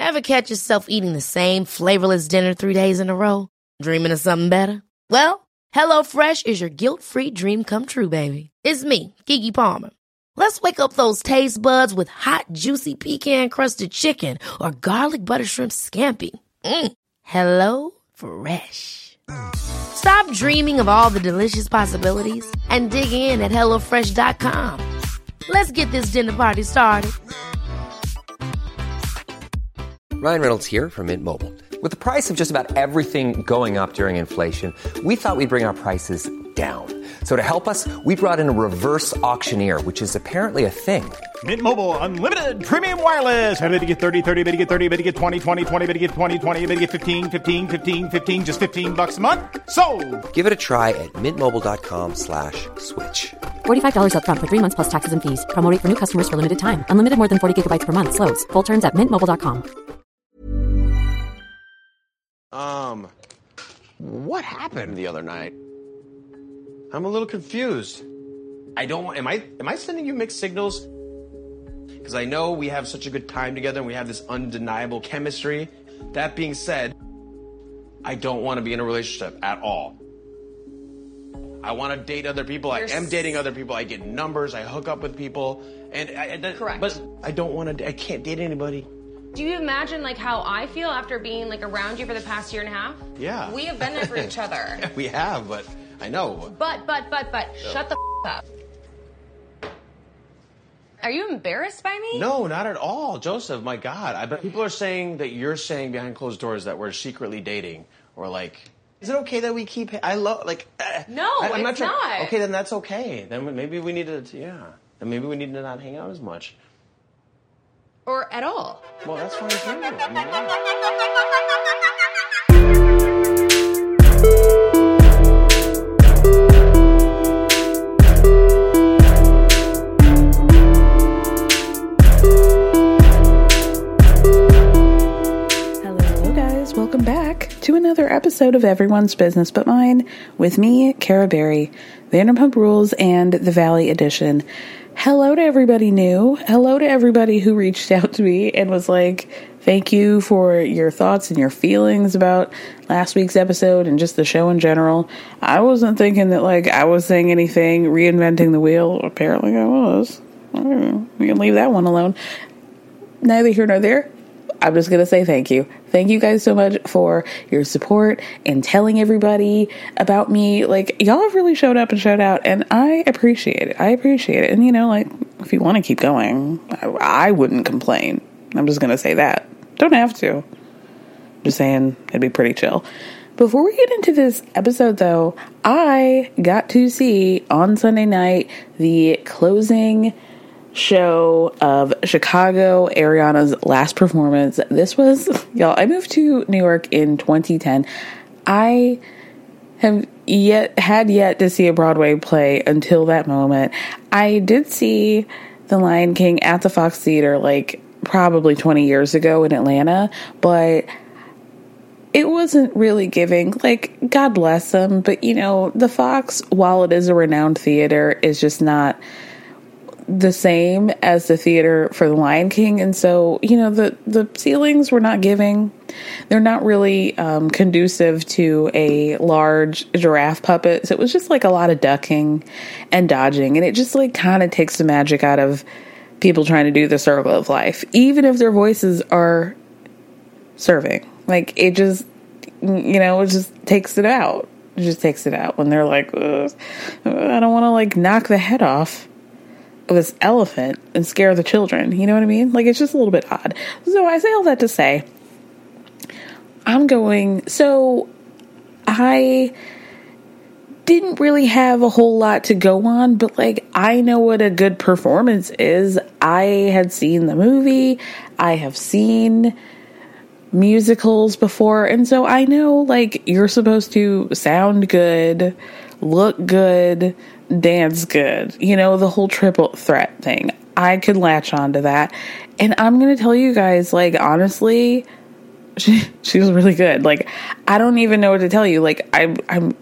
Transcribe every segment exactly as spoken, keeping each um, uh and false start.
Ever catch yourself eating the same flavorless dinner three days in a row? Dreaming of something better? Well, HelloFresh is your guilt-free dream come true, baby. It's me, Keke Palmer. Let's wake up those taste buds with hot, juicy pecan-crusted chicken or garlic butter shrimp scampi. Mm. Hello Fresh. Stop dreaming of all the delicious possibilities and dig in at hello fresh dot com. Let's get this dinner party started. Ryan Reynolds here from Mint Mobile. With the price of just about everything going up during inflation, we thought we'd bring our prices down. So to help us, we brought in a reverse auctioneer, which is apparently a thing. Mint Mobile Unlimited Premium Wireless. How to get thirty, thirty, how to get thirty, how to get twenty, twenty, twenty, how to get twenty, twenty, how to get fifteen, fifteen, fifteen, fifteen, just fifteen bucks a month? Sold! Give it a try at mintmobile.com slash switch. forty-five dollars up front for three months plus taxes and fees. Promo rate for new customers for limited time. Unlimited more than forty gigabytes per month. Slows full terms at mint mobile dot com. Um, what happened the other night? I'm a little confused. I don't want, am I, am I sending you mixed signals? Because I know we have such a good time together and we have this undeniable chemistry. That being said, I don't want to be in a relationship at all. I want to date other people. You're I am dating other people. I get numbers. I hook up with people. And I, I, Correct. But I don't want to, I can't date anybody. Do you imagine like how I feel after being like around you for the past year and a half? Yeah. We have been there for each other. Yeah, we have, but I know. But, but, but, but, no. Shut the f- up. Are you embarrassed by me? No, not at all, Joseph. My God, I bet people are saying that you're saying behind closed doors that we're secretly dating, or like, is it okay that we keep? I love like. No, I, I'm it's not, not. Okay, then that's okay. Then maybe we need to, yeah. Then maybe we need to not hang out as much. Or at all. Well, that's fine too. I mean, yeah. Hello guys, welcome back to another episode of Everyone's Business But Mine with me, Kara Berry, Vanderpump Rules and the Valley Edition. Hello to everybody new. Hello to everybody who reached out to me and was like, thank you for your thoughts and your feelings about last week's episode and just the show in general. I wasn't thinking that like I was saying anything, reinventing the wheel. Apparently I was. I don't know. We can leave that one alone. Neither here nor there. I'm just going to say thank you. Thank you guys so much for your support and telling everybody about me. Like, y'all have really showed up and showed out, and I appreciate it. I appreciate it. And, you know, like, if you want to keep going, I, I wouldn't complain. I'm just going to say that. Don't have to. Just saying it'd be pretty chill. Before we get into this episode, though, I got to see on Sunday night the closing show of Chicago, Ariana's last performance. This was, y'all, I moved to New York in twenty ten. I have yet had yet to see a Broadway play until that moment. I did see The Lion King at the Fox Theater like probably twenty years ago in Atlanta, but it wasn't really giving. Like, God bless them, but you know, the Fox, while it is a renowned theater, is just not the same as the theater for The Lion King. And so, you know, the, the ceilings were not giving. They're not really um, conducive to a large giraffe puppet. So it was just like a lot of ducking and dodging. And it just like kind of takes the magic out of people trying to do the circle of life, even if their voices are serving. Like, it just, you know, it just takes it out. It just takes it out when they're like, ugh, I don't want to like knock the head off of this elephant and scare the children. You know what I mean? Like, it's just a little bit odd. So I say all that to say, I'm going, so I didn't really have a whole lot to go on, but like, I know what a good performance is. I had seen the movie. I have seen musicals before. And so I know like you're supposed to sound good, look good, dance good, you know, the whole triple threat thing. I could latch on to that. And I'm going to tell you guys, like, honestly, she, she was really good. Like, I don't even know what to tell you. Like, I, I'm,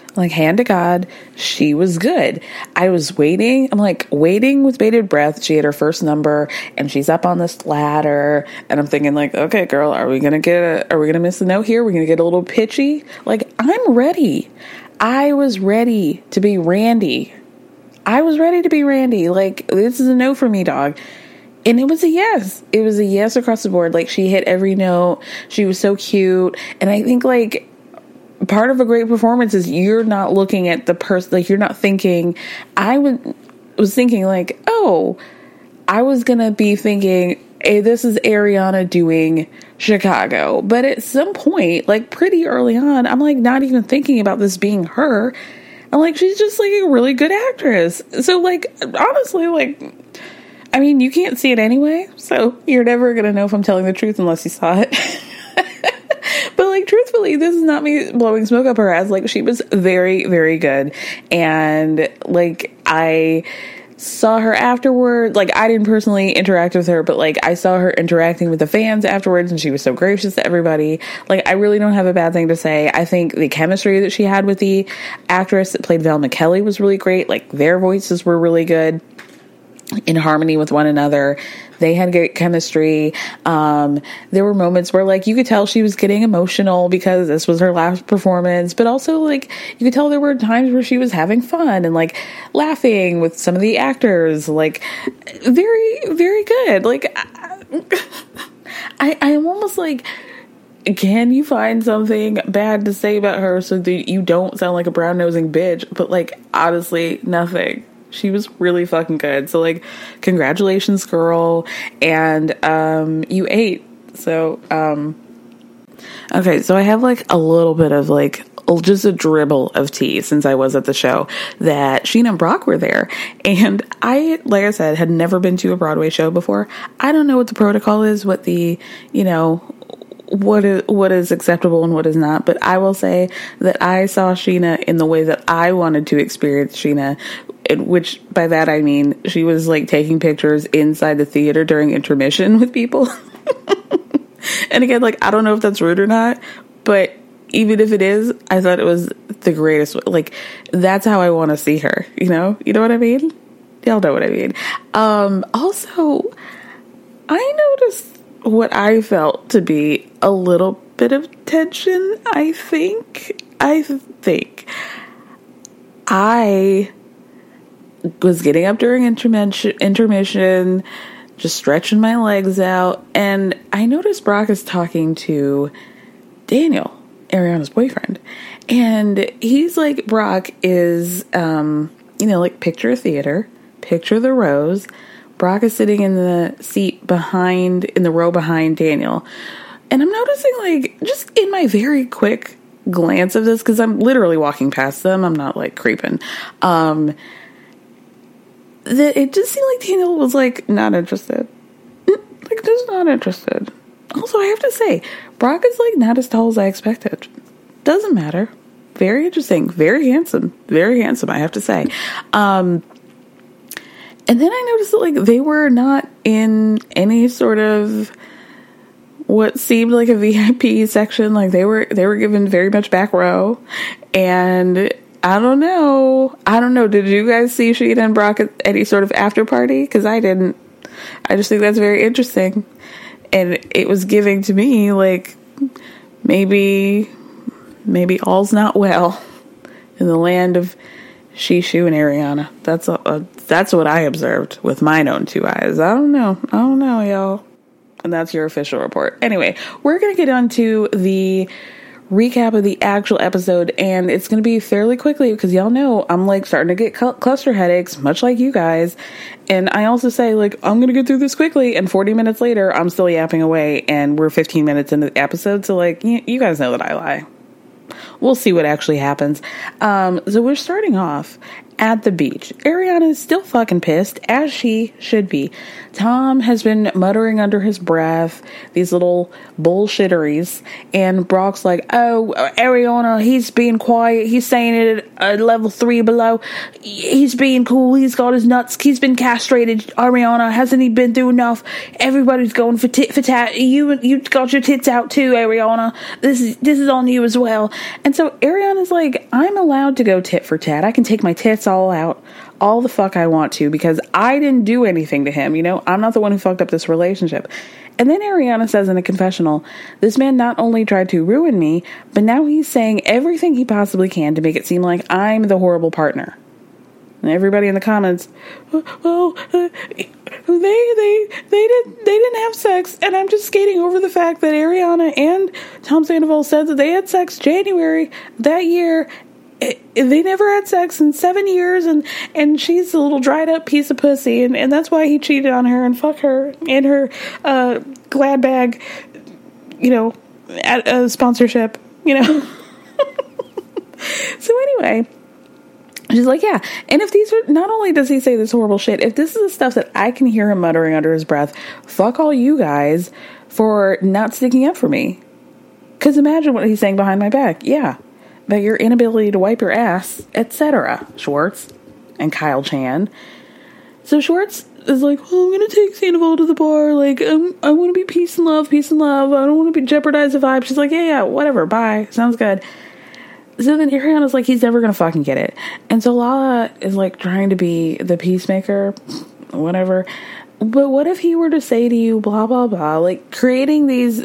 Like, hand to God, she was good. I was waiting. I'm like waiting with bated breath. She had her first number and she's up on this ladder. And I'm thinking like, okay, girl, are we going to get a, are we going to miss a note here? We're going to get a little pitchy. Like, I'm ready. I was ready to be Randy. I was ready to be Randy. Like, this is a no for me, dog. And it was a yes. It was a yes across the board. Like, she hit every note. She was so cute. And I think like, part of a great performance is you're not looking at the person, like you're not thinking, I would, was thinking like, oh, I was going to be thinking, hey, this is Ariana doing Chicago. But at some point, like pretty early on, I'm like not even thinking about this being her. I'm like, she's just like a really good actress. So like, honestly, like, I mean, you can't see it anyway. So you're never going to know if I'm telling the truth unless you saw it. But like, truthfully, this is not me blowing smoke up her ass. Like, she was very, very good. And like, I saw her afterward. Like, I didn't personally interact with her, but like, I saw her interacting with the fans afterwards, and she was so gracious to everybody. Like, I really don't have a bad thing to say. I think the chemistry that she had with the actress that played Val McKelly was really great. Like, their voices were really good, in harmony with one another. They had great chemistry. Um, there were moments where like you could tell she was getting emotional because this was her last performance, but also like you could tell there were times where she was having fun and like laughing with some of the actors. Like, very, very good. Like, I, I am almost like, can you find something bad to say about her so that you don't sound like a brown-nosing bitch? But like, honestly, nothing. She was really fucking good. So like, congratulations, girl. And um, you ate. So, um, okay, so I have like a little bit of like, just a dribble of tea since I was at the show that Sheena and Brock were there. And I, like I said, had never been to a Broadway show before. I don't know what the protocol is, what the, you know, what is, what is acceptable and what is not. But I will say that I saw Sheena in the way that I wanted to experience Sheena, which by that I mean she was like taking pictures inside the theater during intermission with people. And again, like, I don't know if that's rude or not, but even if it is, I thought it was the greatest. Like, that's how I want to see her, you know? You know what I mean? Y'all know what I mean. Um, also, I noticed what I felt to be a little bit of tension, I think. I think. I was getting up during intermission, intermission, just stretching my legs out, and I noticed Brock is talking to Daniel, Ariana's boyfriend, and he's like, Brock is, um, you know, like, picture a theater, picture the rows. Brock is sitting in the seat behind, in the row behind Daniel, and I'm noticing, like, just in my very quick glance of this, because I'm literally walking past them, I'm not like creeping, um, that it just seemed like Daniel was like not interested, like just not interested. Also, I have to say, Brock is like not as tall as I expected. Doesn't matter. Very interesting. Very handsome. Very handsome, I have to say. Um, and then I noticed that like they were not in any sort of what seemed like a V I P section. Like they were, they were given very much back row. And I don't know. I don't know. Did you guys see Sheena and Brock at any sort of after party? Because I didn't. I just think that's very interesting. And it was giving to me like maybe, maybe all's not well in the land of Shishu and Ariana. That's a, a, that's what I observed with mine own two eyes. I don't know. I don't know, y'all. And that's your official report. Anyway, we're going to get on to the recap of the actual episode, and it's going to be fairly quickly because y'all know I'm like starting to get cl- cluster headaches, much like you guys. And I also say like, I'm going to get through this quickly, and forty minutes later, I'm still yapping away, and we're fifteen minutes into the episode. So like, y- you guys know that I lie. We'll see what actually happens. Um, so we're starting off at the beach. Ariana is still fucking pissed, as she should be. Tom has been muttering under his breath these little bullshitteries, and Brock's like, oh, Ariana, he's being quiet. He's saying it at a level three below. He's being cool. He's got his nuts. He's been castrated. Ariana, hasn't he been through enough? Everybody's going for tit for tat. You you got your tits out too, Ariana. This is this is on you as well. And so Ariana's like, I'm allowed to go tit for tat. I can take my tits all out all the fuck I want to because I didn't do anything to him. You know, I'm not the one who fucked up this relationship. And then Ariana says in a confessional, this man not only tried to ruin me, but now he's saying everything he possibly can to make it seem like I'm the horrible partner. And everybody in the comments, well, uh, they they they did they didn't have sex, and I'm just skating over the fact that Ariana and Tom Sandoval said that they had sex January that year. They never had sex in seven years, and, and she's a little dried up piece of pussy, and, and that's why he cheated on her and fucked her and her uh, glad bag, you know, at a sponsorship, you know. So anyway, she's like, yeah, and if these are, not only does he say this horrible shit, if this is the stuff that I can hear him muttering under his breath, fuck all you guys for not sticking up for me. Because imagine what he's saying behind my back. Yeah. About your inability to wipe your ass, et cetera. Schwartz and Kyle Chan. So Schwartz is like, well, I'm going to take Sandoval to the bar. Like, um, I want to be peace and love, peace and love. I don't want to be jeopardize the vibe. She's like, yeah, yeah, whatever. Bye. Sounds good. So then Ariana's like, he's never going to fucking get it. And so Lala is like trying to be the peacemaker, whatever. But what if he were to say to you, blah, blah, blah, like creating these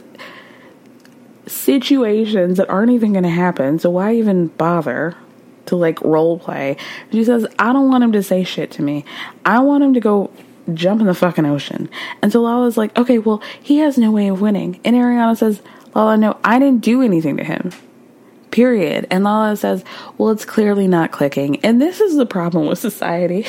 situations that aren't even going to happen, so why even bother to like role play? She says, I don't want him to say shit to me. I want him to go jump in the fucking ocean. And so Lala's like, okay, well, he has no way of winning. And Ariana says, Lala, no, I didn't do anything to him. Period. And Lala says, well, it's clearly not clicking. And this is the problem with society.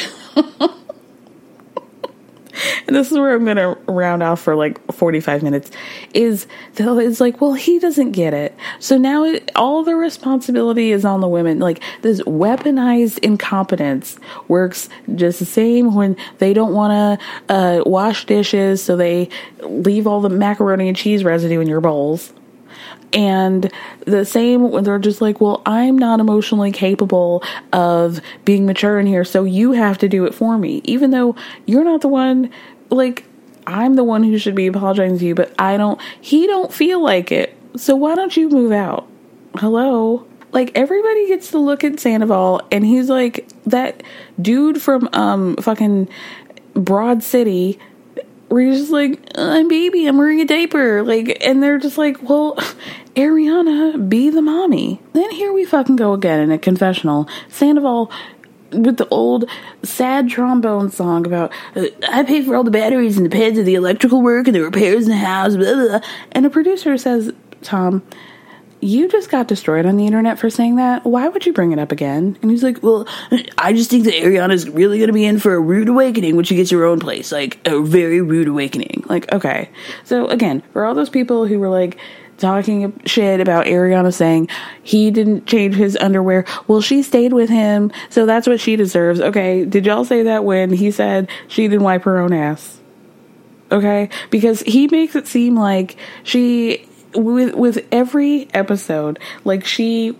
And this is where I'm going to round off for like forty-five minutes, is it's like, well, he doesn't get it. So now it, all the responsibility is on the women. Like this weaponized incompetence works just the same when they don't want to uh, wash dishes. So they leave all the macaroni and cheese residue in your bowls. And the same when they're just like, well, I'm not emotionally capable of being mature in here, so you have to do it for me. Even though you're not the one, like, I'm the one who should be apologizing to you, but I don't, he don't feel like it. So why don't you move out? Hello? Like, everybody gets to look at Sandoval, and he's like that dude from um fucking Broad City, where you're just like, I'm baby, I'm wearing a diaper. Like, and they're just like, well, Ariana, be the mommy. Then here we fucking go again in a confessional. Sandoval with the old sad trombone song about, uh, I paid for all the batteries and the pads of the electrical work and the repairs in the house, blah, blah, blah. And a producer says, Tom, you just got destroyed on the internet for saying that. Why would you bring it up again? And he's like, well, I just think that Ariana's really going to be in for a rude awakening when she gets her own place. Like, a very rude awakening. Like, okay. So, again, for all those people who were, like, talking shit about Ariana saying he didn't change his underwear, well, she stayed with him, so that's what she deserves. Okay, did y'all say that when he said she didn't wipe her own ass? Okay? Because he makes it seem like she... With with every episode, like she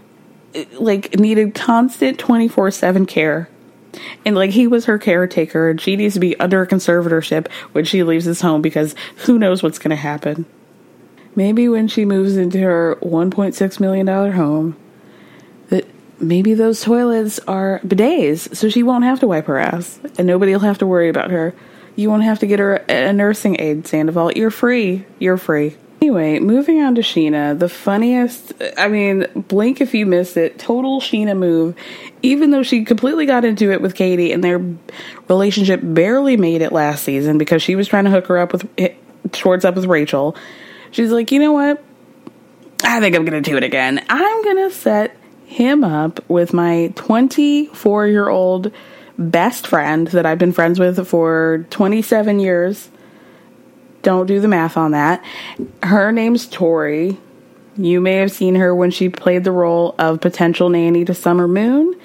like needed constant twenty-four seven care. And like he was her caretaker and she needs to be under a conservatorship when she leaves his home because who knows what's going to happen. Maybe when she moves into her one point six million dollars home, that maybe those toilets are bidets so she won't have to wipe her ass and nobody will have to worry about her. You won't have to get her a nursing aid, Sandoval. You're free. You're free. Anyway, moving on to Sheena, the funniest, I mean, blink if you miss it, total Sheena move, even though she completely got into it with Katie and their relationship barely made it last season because she was trying to hook her up with, Schwartz up with Rachel. She's like, you know what? I think I'm going to do it again. I'm going to set him up with my twenty-four-year-old best friend that I've been friends with for twenty-seven years. Don't do the math on that. Her name's Tori. You may have seen her when she played the role of potential nanny to Summer Moon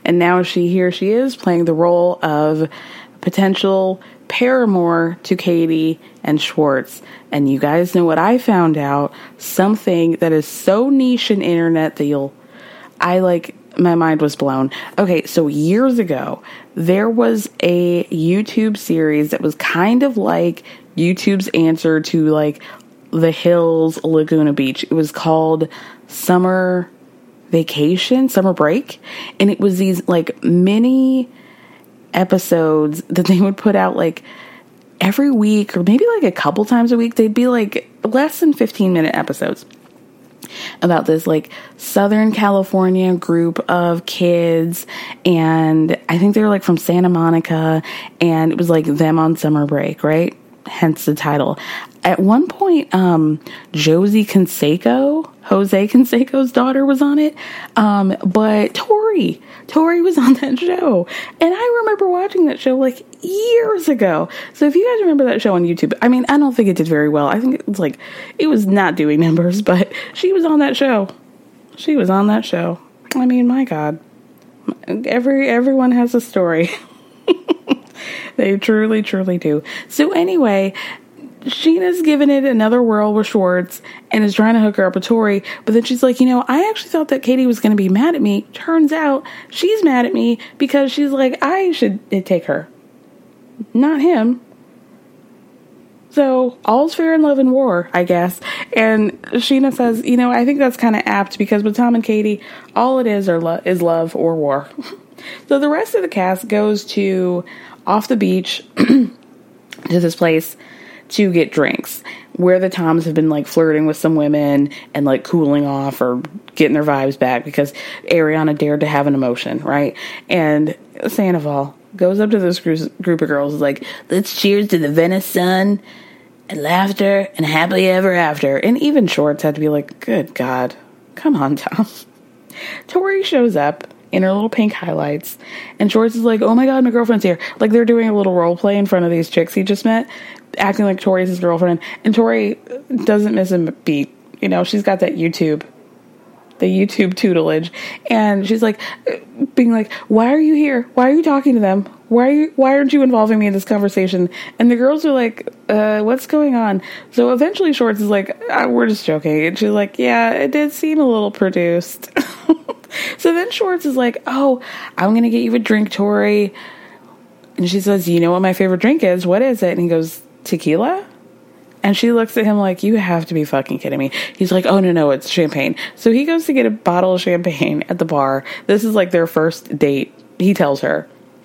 And now she here she is playing the role of potential paramour to Katie and Schwartz. And you guys know what I found out? Something that is so niche in internet that you'll, I like, my mind was blown. Okay, so years ago, there was a YouTube series that was kind of like YouTube's answer to like The Hills, Laguna Beach. It was called Summer Vacation, Summer Break. And it was these like mini episodes that they would put out like every week or maybe like a couple times a week. They'd be like less than fifteen minute episodes about this like Southern California group of kids, and I think they were like from Santa Monica, and it was like them on summer break, right? Hence the title. At one point, um, Josie Canseco, Jose Canseco's daughter, was on it. Um, but Tori, Tori was on that show. And I remember watching that show like years ago. So if you guys remember that show on YouTube, I mean, I don't think it did very well. I think it was like, it was not doing numbers, but she was on that show. She was on that show. I mean, my God. Every, everyone has a story. They truly, truly do. So anyway, Sheena's giving it another whirl with Schwartz and is trying to hook her up with Tori. But then she's like, you know, I actually thought that Katie was going to be mad at me. Turns out she's mad at me because she's like, I should take her, not him. So all's fair in love and war, I guess. And Sheena says, you know, I think that's kind of apt because with Tom and Katie, all it is are lo- is love or war. So the rest of the cast goes to off the beach to this place to get drinks, where the Toms have been like flirting with some women and like cooling off or getting their vibes back because Ariana dared to have an emotion, right? And Sandoval goes up to this group of girls, is like, let's cheers to the Venice sun and laughter and happily ever after. And even Schwartz had to be like, good God, come on, Tom. Tori shows up in her little pink highlights, and Schwartz is like, oh my God, my girlfriend's here. Like they're doing a little role play in front of these chicks he just met, acting like Tori's his girlfriend, and Tori doesn't miss a beat. You know, she's got that YouTube, the YouTube tutelage, and she's like, being like, why are you here? Why are you talking to them? Why are you, why aren't you involving me in this conversation? And the girls are like, uh, what's going on? So eventually Schwartz is like, ah, we're just joking. And she's like, yeah, it did seem a little produced. So then Schwartz is like, oh, I'm going to get you a drink, Tori. And she says, you know what my favorite drink is? What is it? And he goes, tequila? And she looks at him like, you have to be fucking kidding me. He's like, oh, no, no, it's champagne. So he goes to get a bottle of champagne at the bar. This is like their first date. He tells her,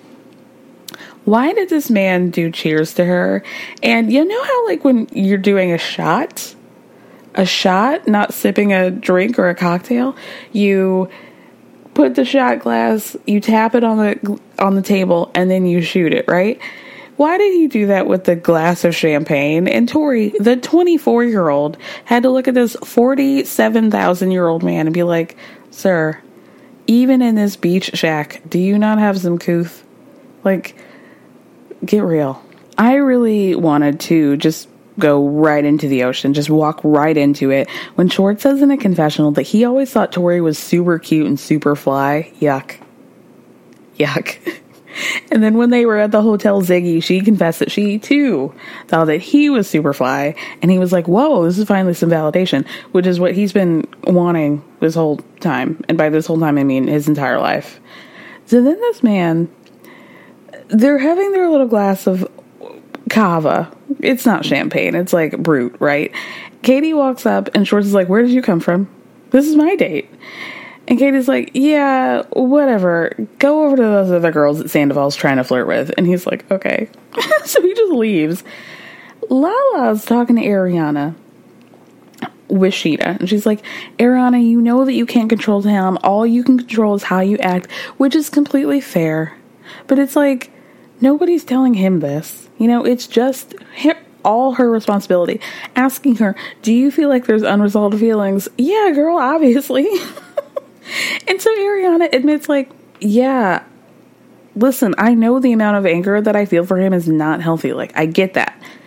why did this man do cheers to her? And you know how like when you're doing a shot, a shot, not sipping a drink or a cocktail, you put the shot glass, you tap it on the on the table, and then you shoot it, right? Why did he do that with the glass of champagne? And Tori, the twenty-four-year-old, had to look at this forty-seven thousand-year-old man and be like, sir, even in this beach shack, do you not have some couth? Like, get real. I really wanted to just go right into the ocean, just walk right into it. When Schwartz says in a confessional that he always thought Tori was super cute and super fly, yuck. Yuck. And then when they were at the Hotel Ziggy, she confessed that she, too, thought that he was super fly. And he was like, whoa, this is finally some validation, which is what he's been wanting this whole time. And by this whole time, I mean his entire life. So then this man, they're having their little glass of cava. It's not champagne. It's like brut, right? Katie walks up and Schwartz is like, where did you come from? This is my date. And Katie's like, yeah, whatever. Go over to those other girls that Sandoval's trying to flirt with. And he's like, okay. So he just leaves. Lala's talking to Ariana with Sheena. And she's like, Ariana, you know that you can't control him. All you can control is how you act, which is completely fair. But it's like, nobody's telling him this. You know, it's just her, all her responsibility. Asking her, do you feel like there's unresolved feelings? Yeah, girl, obviously. And so Ariana admits, like, yeah, listen, I know the amount of anger that I feel for him is not healthy. Like, I get that.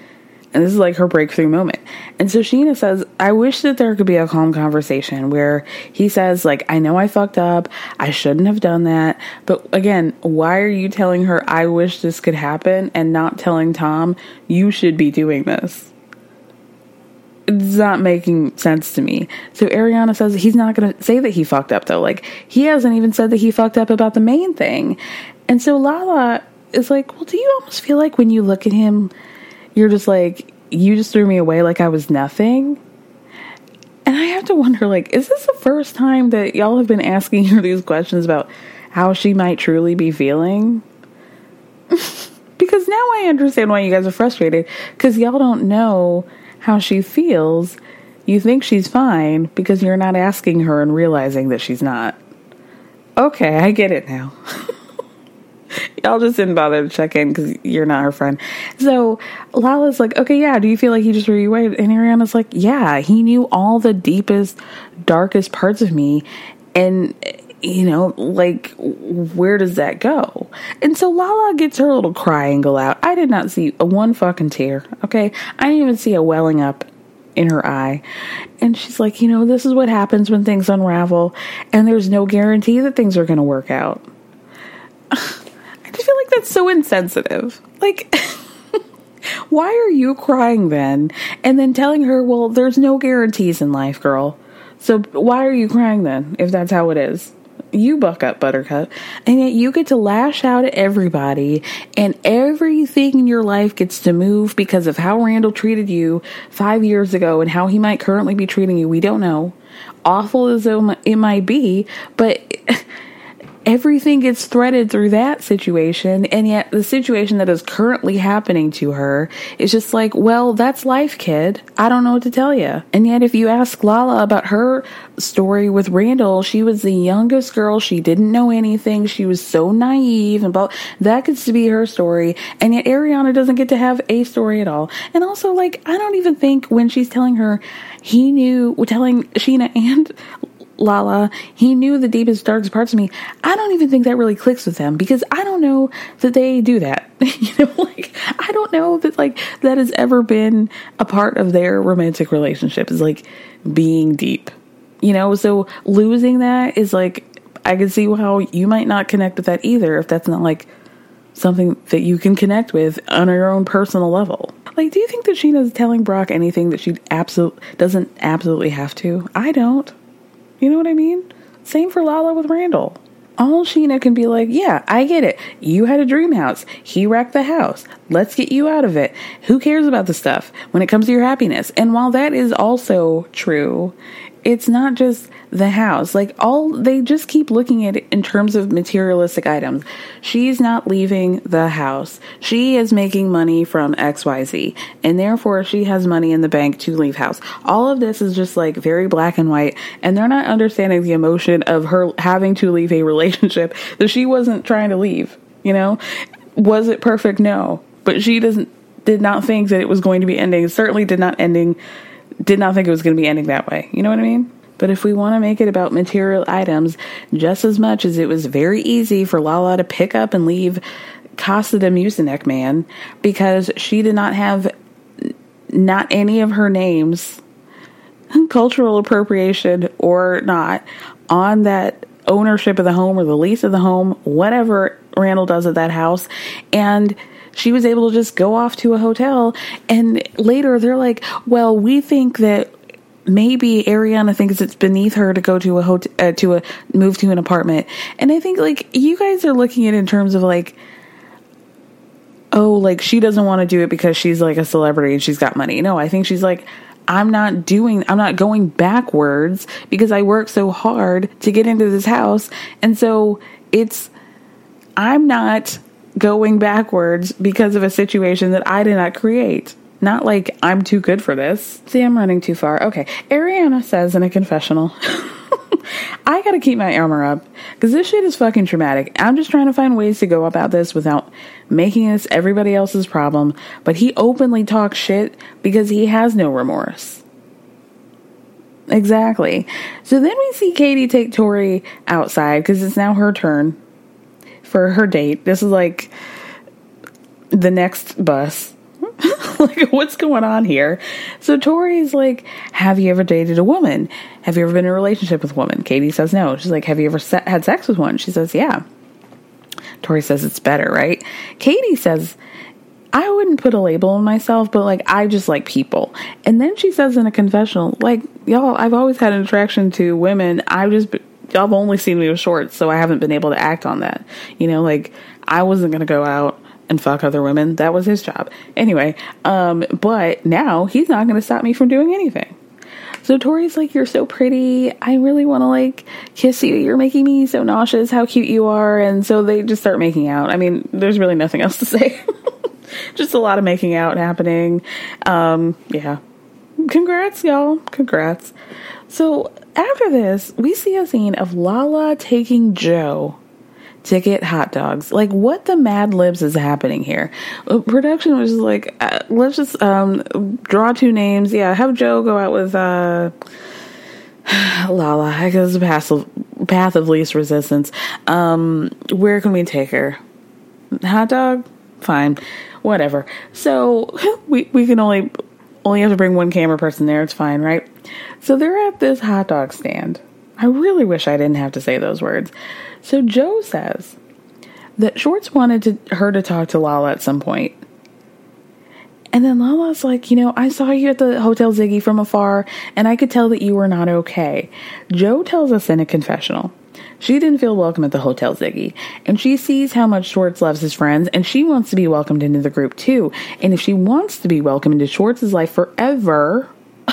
And this is like her breakthrough moment. And so Sheena says, I wish that there could be a calm conversation where he says, like, I know I fucked up. I shouldn't have done that. But again, why are you telling her, I wish this could happen, and not telling Tom, you should be doing this? It's not making sense to me. So Ariana says he's not going to say that he fucked up, though. Like, he hasn't even said that he fucked up about the main thing. And so Lala is like, well, do you almost feel like when you look at him, you're just like, you just threw me away like I was nothing? And I have to wonder, like, is this the first time that y'all have been asking her these questions about how she might truly be feeling? Because now I understand why you guys are frustrated. Because y'all don't know how she feels. You think she's fine because you're not asking her and realizing that she's not. Okay, I get it now. Y'all just didn't bother to check in because you're not her friend. So Lala's like, okay, yeah, do you feel like he just threw you away? And Ariana's like, yeah, he knew all the deepest, darkest parts of me. And, you know, like, where does that go? And so Lala gets her little cry angle out. I did not see a one fucking tear, okay? I didn't even see a welling up in her eye. And she's like, you know, this is what happens when things unravel, and there's no guarantee that things are going to work out. I just feel like that's so insensitive. Like, why are you crying then? And then telling her, well, there's no guarantees in life, girl. So why are you crying then, if that's how it is? You buck up, Buttercup. And yet you get to lash out at everybody, and everything in your life gets to move because of how Randall treated you five years ago and how he might currently be treating you. We don't know. Awful as it might be, but everything gets threaded through that situation, and yet the situation that is currently happening to her is just like, well, that's life, kid. I don't know what to tell you. And yet if you ask Lala about her story with Randall, she was the youngest girl. She didn't know anything. She was so naive, and blah, that gets to be her story. And yet Ariana doesn't get to have a story at all. And also, like, I don't even think when she's telling her he knew, telling Sheena and Lala, he knew the deepest, darkest parts of me, I don't even think that really clicks with them, because I don't know that they do that. You know, like, I don't know that, like, that has ever been a part of their romantic relationship, is like being deep, you know? So losing that is like, I can see how you might not connect with that either, if that's not like something that you can connect with on your own personal level. Like, do you think that Sheena's telling Brock anything that she absolutely doesn't absolutely have to? I don't. You know what I mean? Same for Lala with Randall. All Sheena can be like, yeah, I get it. You had a dream house. He wrecked the house. Let's get you out of it. Who cares about the stuff when it comes to your happiness? And while that is also true, it's not just the house. Like, all, they just keep looking at it in terms of materialistic items. She's not leaving the house. She is making money from X Y Z, and therefore she has money in the bank to leave house. All of this is just like very black and white, and they're not understanding the emotion of her having to leave a relationship that she wasn't trying to leave. You know, was it perfect? No, but she doesn't did not think that it was going to be ending. It certainly did not ending. Did not think it was going to be ending that way. You know what I mean? But if we want to make it about material items just as much as it was very easy for Lala to pick up and leave Casa de Mucinex Man because she did not have not any of her names, cultural appropriation or not, on that ownership of the home or the lease of the home, whatever Randall does at that house, and she was able to just go off to a hotel, and later they're like, well, we think that maybe Ariana thinks it's beneath her to go to a hotel, uh, to a move to an apartment. And I think, like, you guys are looking at it in terms of like, oh, like, she doesn't want to do it because she's like a celebrity and she's got money. No, I think she's like, I'm not doing, I'm not going backwards because I worked so hard to get into this house. And so it's, I'm not going backwards because of a situation that I did not create. Not like I'm too good for this. See, I'm running too far. Okay. Ariana says in a confessional, I gotta keep my armor up because this shit is fucking traumatic. I'm just trying to find ways to go about this without making this everybody else's problem. But he openly talks shit because he has no remorse. Exactly. So then we see Katie take Tori outside because it's now her turn for her date. This is like the next bus. Like, what's going on here? So Tori's like, have you ever dated a woman? Have you ever been in a relationship with a woman? Katie says no. She's like, have you ever se- had sex with one? She says, yeah. Tori says it's better, right? Katie says, I wouldn't put a label on myself, but like, I just like people. And then she says in a confessional, like, y'all, I've always had an attraction to women. I've just, y'all have only seen me with shorts, so I haven't been able to act on that. You know, like, I wasn't going to go out and fuck other women. That was his job. Anyway, um, but now he's not going to stop me from doing anything. So Tori's like, you're so pretty. I really want to like kiss you. You're making me so nauseous. How cute you are. And so they just start making out. I mean, there's really nothing else to say. Just a lot of making out happening. Um, yeah. Congrats, y'all. Congrats. So after this, we see a scene of Lala taking Joe to get hot dogs. Like, what the Mad Libs is happening here? Production was like, uh, let's just um, draw two names. Yeah, have Joe go out with uh, Lala. I guess the path of, path of least resistance. Um, where can we take her? Hot dog? Fine. Whatever. So we we can only only have to bring one camera person there. It's fine, right? So they're at this hot dog stand. I really wish I didn't have to say those words. So Joe says that Schwartz wanted to, her to talk to Lala at some point. And then Lala's like, you know, I saw you at the Hotel Ziggy from afar, and I could tell that you were not okay. Joe tells us in a confessional she didn't feel welcome at the Hotel Ziggy, and she sees how much Schwartz loves his friends, and she wants to be welcomed into the group too. And if she wants to be welcomed into Schwartz's life forever,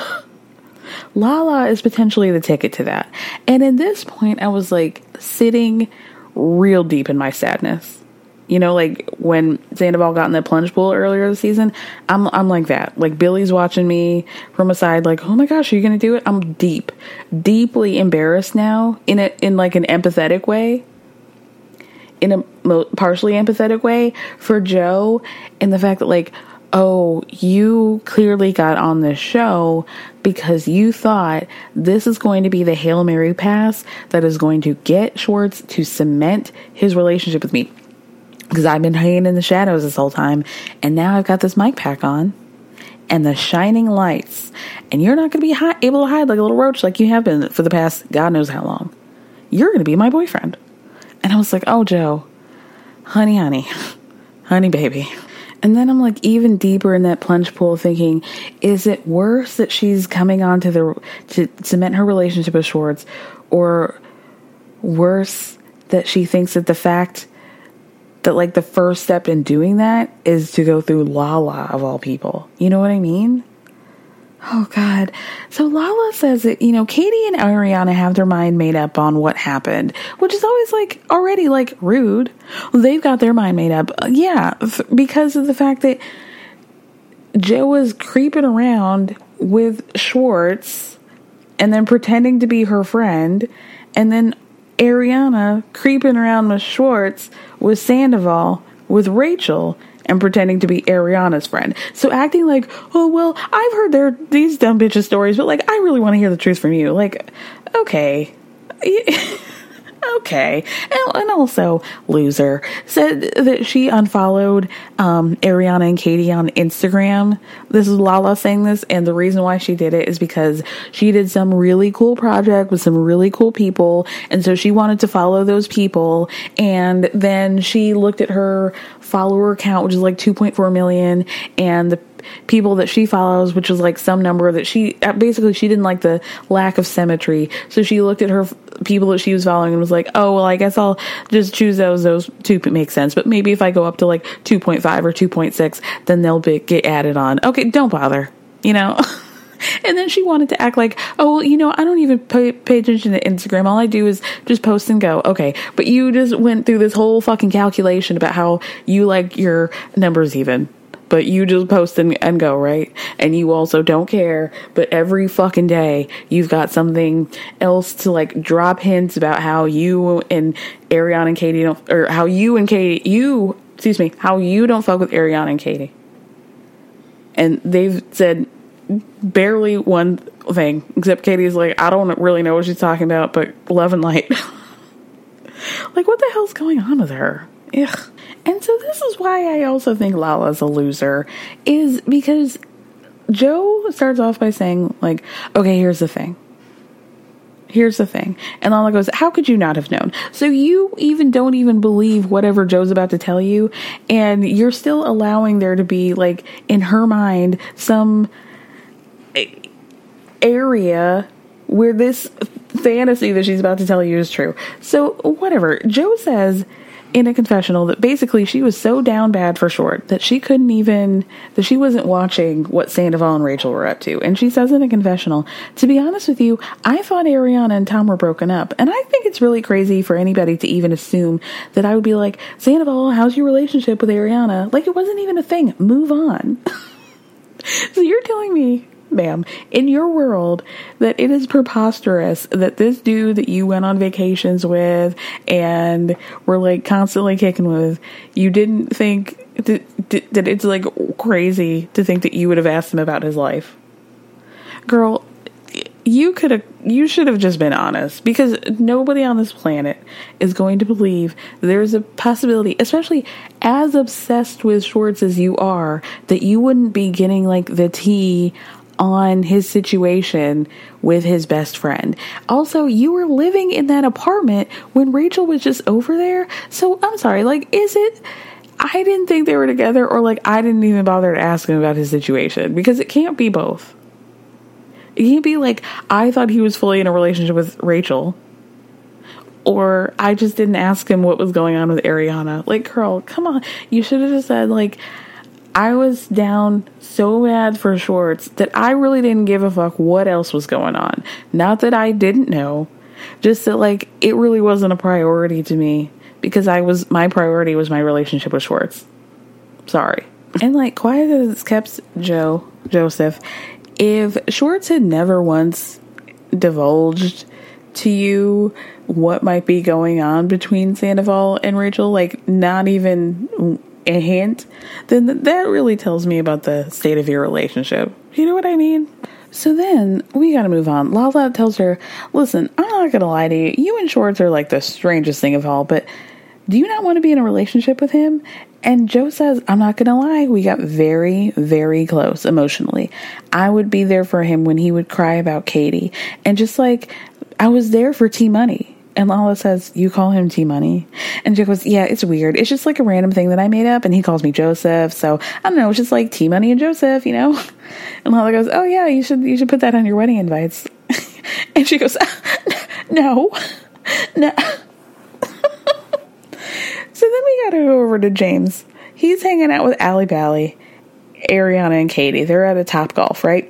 Lala is potentially the ticket to that. And at this point, I was like sitting real deep in my sadness. You know, like when Sandoval got in that plunge pool earlier this season, I'm I'm like that. Like Billy's watching me from a side, like, oh my gosh, are you going to do it? I'm deep, deeply embarrassed now in a, in like an empathetic way, in a mo- partially empathetic way for Joe, and the fact that like, oh, you clearly got on this show because you thought this is going to be the Hail Mary pass that is going to get Schwartz to cement his relationship with me. Because I've been hanging in the shadows this whole time, and now I've got this mic pack on and the shining lights, and you're not going to be hi- able to hide like a little roach like you have been for the past God knows how long. You're going to be my boyfriend. And I was like, oh, Joe, honey, honey, honey, baby. And then I'm like even deeper in that plunge pool thinking, is it worse that she's coming on to the to cement her relationship with Schwartz, or worse that she thinks that the fact that like the first step in doing that is to go through Lala of all people? You know what I mean? Oh God. So Lala says that, you know, Katie and Ariana have their mind made up on what happened, which is always like already like rude. They've got their mind made up. Yeah. F- because of the fact that Joe was creeping around with Schwartz and then pretending to be her friend, and then Ariana creeping around with Schwartz with Sandoval with Rachel and pretending to be Ariana's friend. So acting like, oh, well, I've heard their these dumb bitches stories, but like, I really want to hear the truth from you. Like, okay. Okay. And, and also, loser said that she unfollowed um, Ariana and Katie on Instagram. This is Lala saying this, and the reason why she did it is because she did some really cool project with some really cool people, and so she wanted to follow those people, and then she looked at her follower count, which is like two point four million, and the people that she follows, which was like some number that she basically she didn't like the lack of symmetry, so she looked at her people that she was following and was like, oh well, I guess I'll just choose those those two make sense, but maybe if I go up to like two point five or two point six, then they'll be, get added on. Okay, don't bother, you know. And then she wanted to act like, oh, well, you know, I don't even pay, pay attention to Instagram. All I do is just post and go. Okay, but you just went through this whole fucking calculation about how you like your numbers even. But you just post and, and go, right? And you also don't care. But every fucking day, you've got something else to like drop hints about how you and Ariana and Katie don't, or how you and Katie, you, excuse me, how you don't fuck with Ariana and Katie. And they've said barely one thing, except Katie's like, I don't really know what she's talking about, but love and light. Like, what the hell's going on with her? Ugh. And so this is why I also think Lala's a loser, is because Joe starts off by saying, like, okay, here's the thing. Here's the thing. And Lala goes, how could you not have known? So you even don't even believe whatever Joe's about to tell you, and you're still allowing there to be, like, in her mind, some area where this fantasy that she's about to tell you is true. So whatever. Joe says in a confessional that basically she was so down bad for Short that she couldn't even, that she wasn't watching what Sandoval and Rachel were up to. And she says in a confessional, to be honest with you, I thought Ariana and Tom were broken up. And I think it's really crazy for anybody to even assume that I would be like, Sandoval, how's your relationship with Ariana? Like, it wasn't even a thing. Move on. So you're telling me, ma'am, in your world, that it is preposterous that this dude that you went on vacations with and were like constantly kicking with, you didn't think that, that it's like crazy to think that you would have asked him about his life. Girl, you could have, you should have just been honest, because nobody on this planet is going to believe there's a possibility, especially as obsessed with Schwartz as you are, that you wouldn't be getting like the tea on his situation with his best friend. Also, you were living in that apartment when Rachel was just over there. So I'm sorry, like, is it, I didn't think they were together, or like I didn't even bother to ask him about his situation, because it can't be both. It can't be like I thought he was fully in a relationship with Rachel, or I just didn't ask him what was going on with Ariana. Like, girl, come on. You should have just said, like, I was down so bad for Schwartz that I really didn't give a fuck what else was going on. Not that I didn't know, just that, like, it really wasn't a priority to me, because I was, my priority was my relationship with Schwartz. Sorry. And, like, quiet as it's kept, Joe, Joseph, if Schwartz had never once divulged to you what might be going on between Sandoval and Rachel, like, not even a hint, then that really tells me about the state of your relationship. You know what I mean? So then we gotta move on. Lala tells her, listen, I'm not gonna lie to you. You and Schwartz are like the strangest thing of all, but do you not want to be in a relationship with him? And Joe says, I'm not gonna lie, we got very, very close emotionally. I would be there for him when he would cry about Katie. And just like, I was there for T-Money. And Lala says, you call him T-Money? And Joe goes, yeah, it's weird. It's just like a random thing that I made up, and he calls me Joseph. So I don't know, it's just like T-Money and Joseph, you know? And Lala goes, oh yeah, you should you should put that on your wedding invites. And she goes, no, no. So then we gotta go over to James. He's hanging out with Allie Bally, Ariana, and Katie. They're at a Topgolf, right?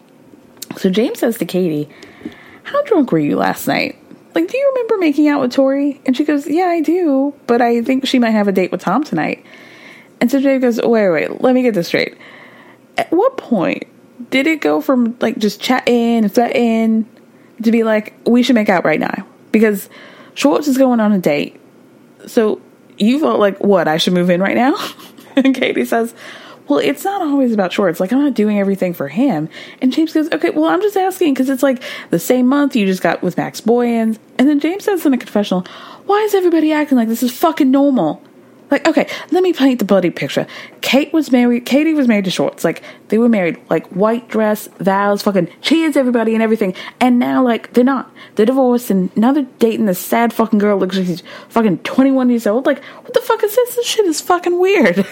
So James says to Katie, how drunk were you last night? Like, do you remember making out with Tori? And she goes, yeah, I do, but I think she might have a date with Tom tonight. And so Jay goes, wait, wait, let me get this straight. At what point did it go from, like, just chatting and flirting to be like, we should make out right now? Because Schwartz is going on a date. So you felt like, what, I should move in right now? And Katie says, well, it's not always about Schwartz. Like, I'm not doing everything for him. And James goes, okay, well, I'm just asking because it's like the same month you just got with Max Boyens. And then James says in a confessional, why is everybody acting like this is fucking normal? Like, okay, let me paint the bloody picture. Kate was married, Katie was married to Schwartz. Like, they were married, like, white dress, vows, fucking cheers everybody and everything. And now, like, they're not. They're divorced, and now they're dating this sad fucking girl looks like she's fucking twenty-one years old. Like, what the fuck is this? This shit is fucking weird.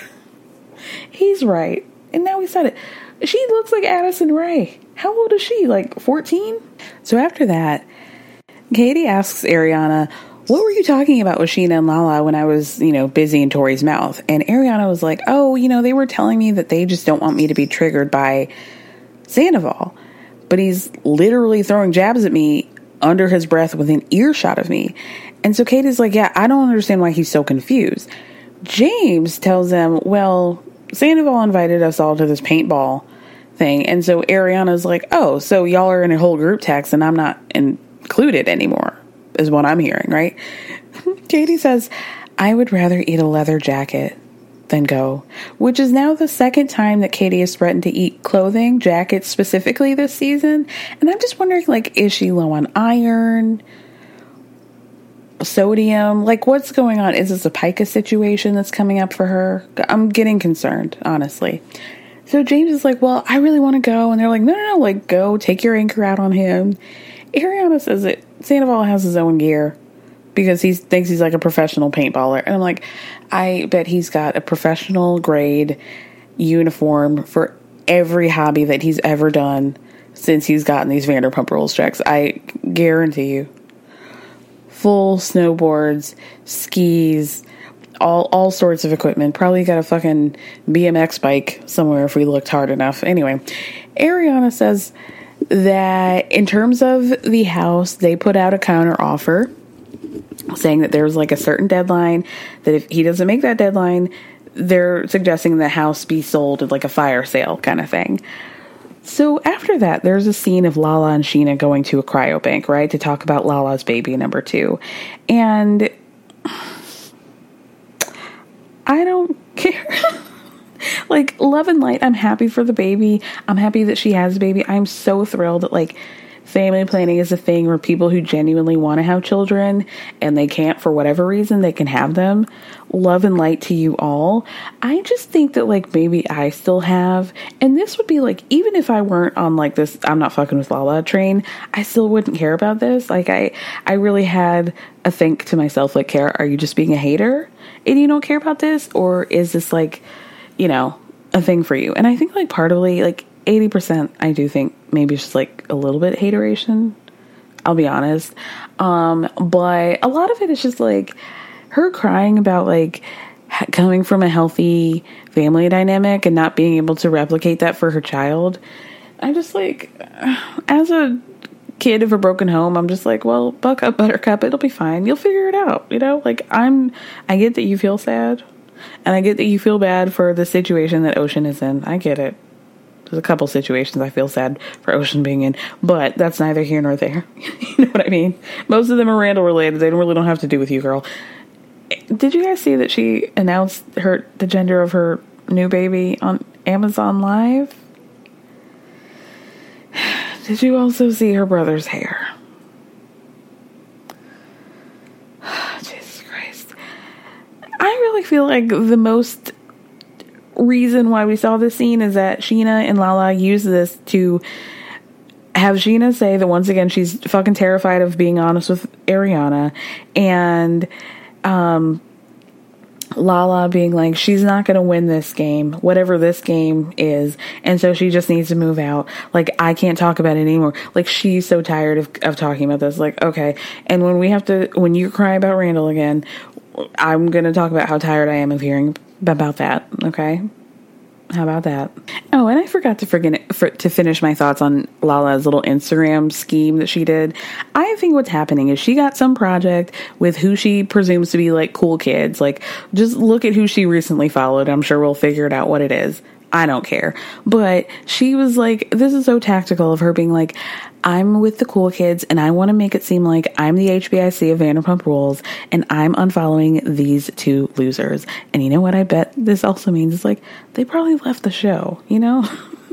He's right. And now he said it. She looks like Addison Rae. How old is she? Like fourteen? So after that, Katie asks Ariana, what were you talking about with Sheena and Lala when I was, you know, busy in Tori's mouth? And Ariana was like, oh, you know, they were telling me that they just don't want me to be triggered by Sandoval. But he's literally throwing jabs at me under his breath within earshot of me. And so Katie's like, yeah, I don't understand why he's so confused. James tells them, well, Sandoval invited us all to this paintball thing. And so Ariana's like, oh, so y'all are in a whole group text and I'm not included anymore, is what I'm hearing, right? Katie says, I would rather eat a leather jacket than go, which is now the second time that Katie has threatened to eat clothing, jackets specifically this season. And I'm just wondering, like, is she low on iron? sodium? Like, what's going on? Is this a pica situation that's coming up for her? I'm getting concerned, honestly. So James is like, well, I really want to go. And they're like, no, no, no, like, go, take your anchor out on him. Ariana says that Sandoval has his own gear because he thinks he's like a professional paintballer. And I'm like, I bet he's got a professional grade uniform for every hobby that he's ever done since he's gotten these Vanderpump Rules checks. I guarantee you. Full snowboards, skis, all all sorts of equipment. Probably got a fucking B M X bike somewhere if we looked hard enough. Anyway, Ariana says that in terms of the house, they put out a counter offer saying that there's like a certain deadline, that if he doesn't make that deadline, they're suggesting the house be sold at like a fire sale kind of thing. So after that, there's a scene of Lala and Scheana going to a cryobank, right, to talk about Lala's baby number two. And I don't care. Like, love and light, I'm happy for the baby. I'm happy that she has a baby. I'm so thrilled that, like, family planning is a thing where people who genuinely want to have children and they can't for whatever reason, they can have them. Love and light to you all. I just think that, like, maybe I still have, and this would be like, even if I weren't on like this I'm not fucking with Lala train, I still wouldn't care about this. Like, I I really had a think to myself, like, Kara, are you just being a hater and you don't care about this, or is this like, you know, a thing for you? And I think like partly, like eighty percent I do think maybe it's just like a little bit hateration, I'll be honest. Um, but a lot of it is just like her crying about like coming from a healthy family dynamic and not being able to replicate that for her child. I'm just like, as a kid of a broken home, I'm just like, well, buck up, buttercup, it'll be fine. You'll figure it out. You know, like I'm, I get that you feel sad and I get that you feel bad for the situation that Ocean is in. I get it. There's a couple situations I feel sad for Ocean being in, but that's neither here nor there. You know what I mean? Most of them are Randall related. They don't really don't have to do with you, girl. Did you guys see that she announced her the gender of her new baby on Amazon Live? Did you also see her brother's hair? Jesus Christ. I really feel like the most reason why we saw this scene is that Scheana and Lala use this to have Scheana say that once again she's fucking terrified of being honest with Ariana, and um Lala being like, she's not going to win this game, whatever this game is, and so she just needs to move out. Like, I can't talk about it anymore. Like, she's so tired of, of talking about this. Like, okay, and when we have to, when you cry about Randall again, I'm going to talk about how tired I am of hearing about that, okay? How about that? Oh, and I forgot to forget for, to finish my thoughts on Lala's little Instagram scheme that she did. I think what's happening is she got some project with who she presumes to be like cool kids. Like, just look at who she recently followed. I'm sure we'll figure it out what it is. I don't care. But she was like, this is so tactical of her being like, I'm with the cool kids and I want to make it seem like I'm the H B I C of Vanderpump Rules and I'm unfollowing these two losers. And you know what I bet this also means is like, they probably left the show, you know?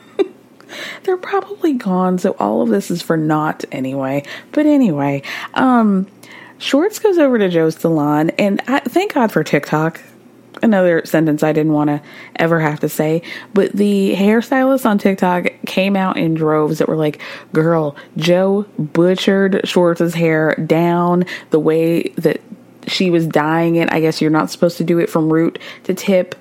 They're probably gone. So all of this is for naught anyway. But anyway, um, Schwartz goes over to Joe's salon, and I, thank God for TikTok. Another sentence I didn't want to ever have to say, but the hairstylists on TikTok came out in droves that were like, girl, Joe butchered Schwartz's hair down the way that she was dyeing it. I guess you're not supposed to do it from root to tip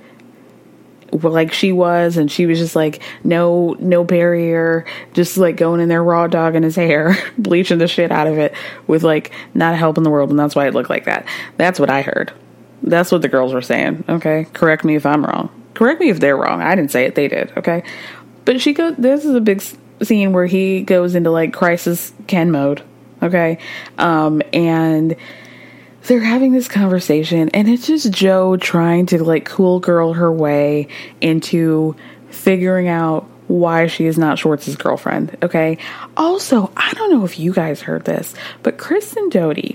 like she was, and she was just like, no, no barrier, just like going in there raw dogging his hair, bleaching the shit out of it with like not a help in the world, and that's why it looked like that. That's what I heard. That's what the girls were saying, okay? Correct me if I'm wrong. Correct me if they're wrong. I didn't say it, they did, okay? But she goes, this is a big scene where he goes into, like, crisis Ken mode, okay? Um, and they're having this conversation, and it's just Joe trying to, like, cool girl her way into figuring out why she is not Schwartz's girlfriend, okay? Also, I don't know if you guys heard this, but Kristen Doty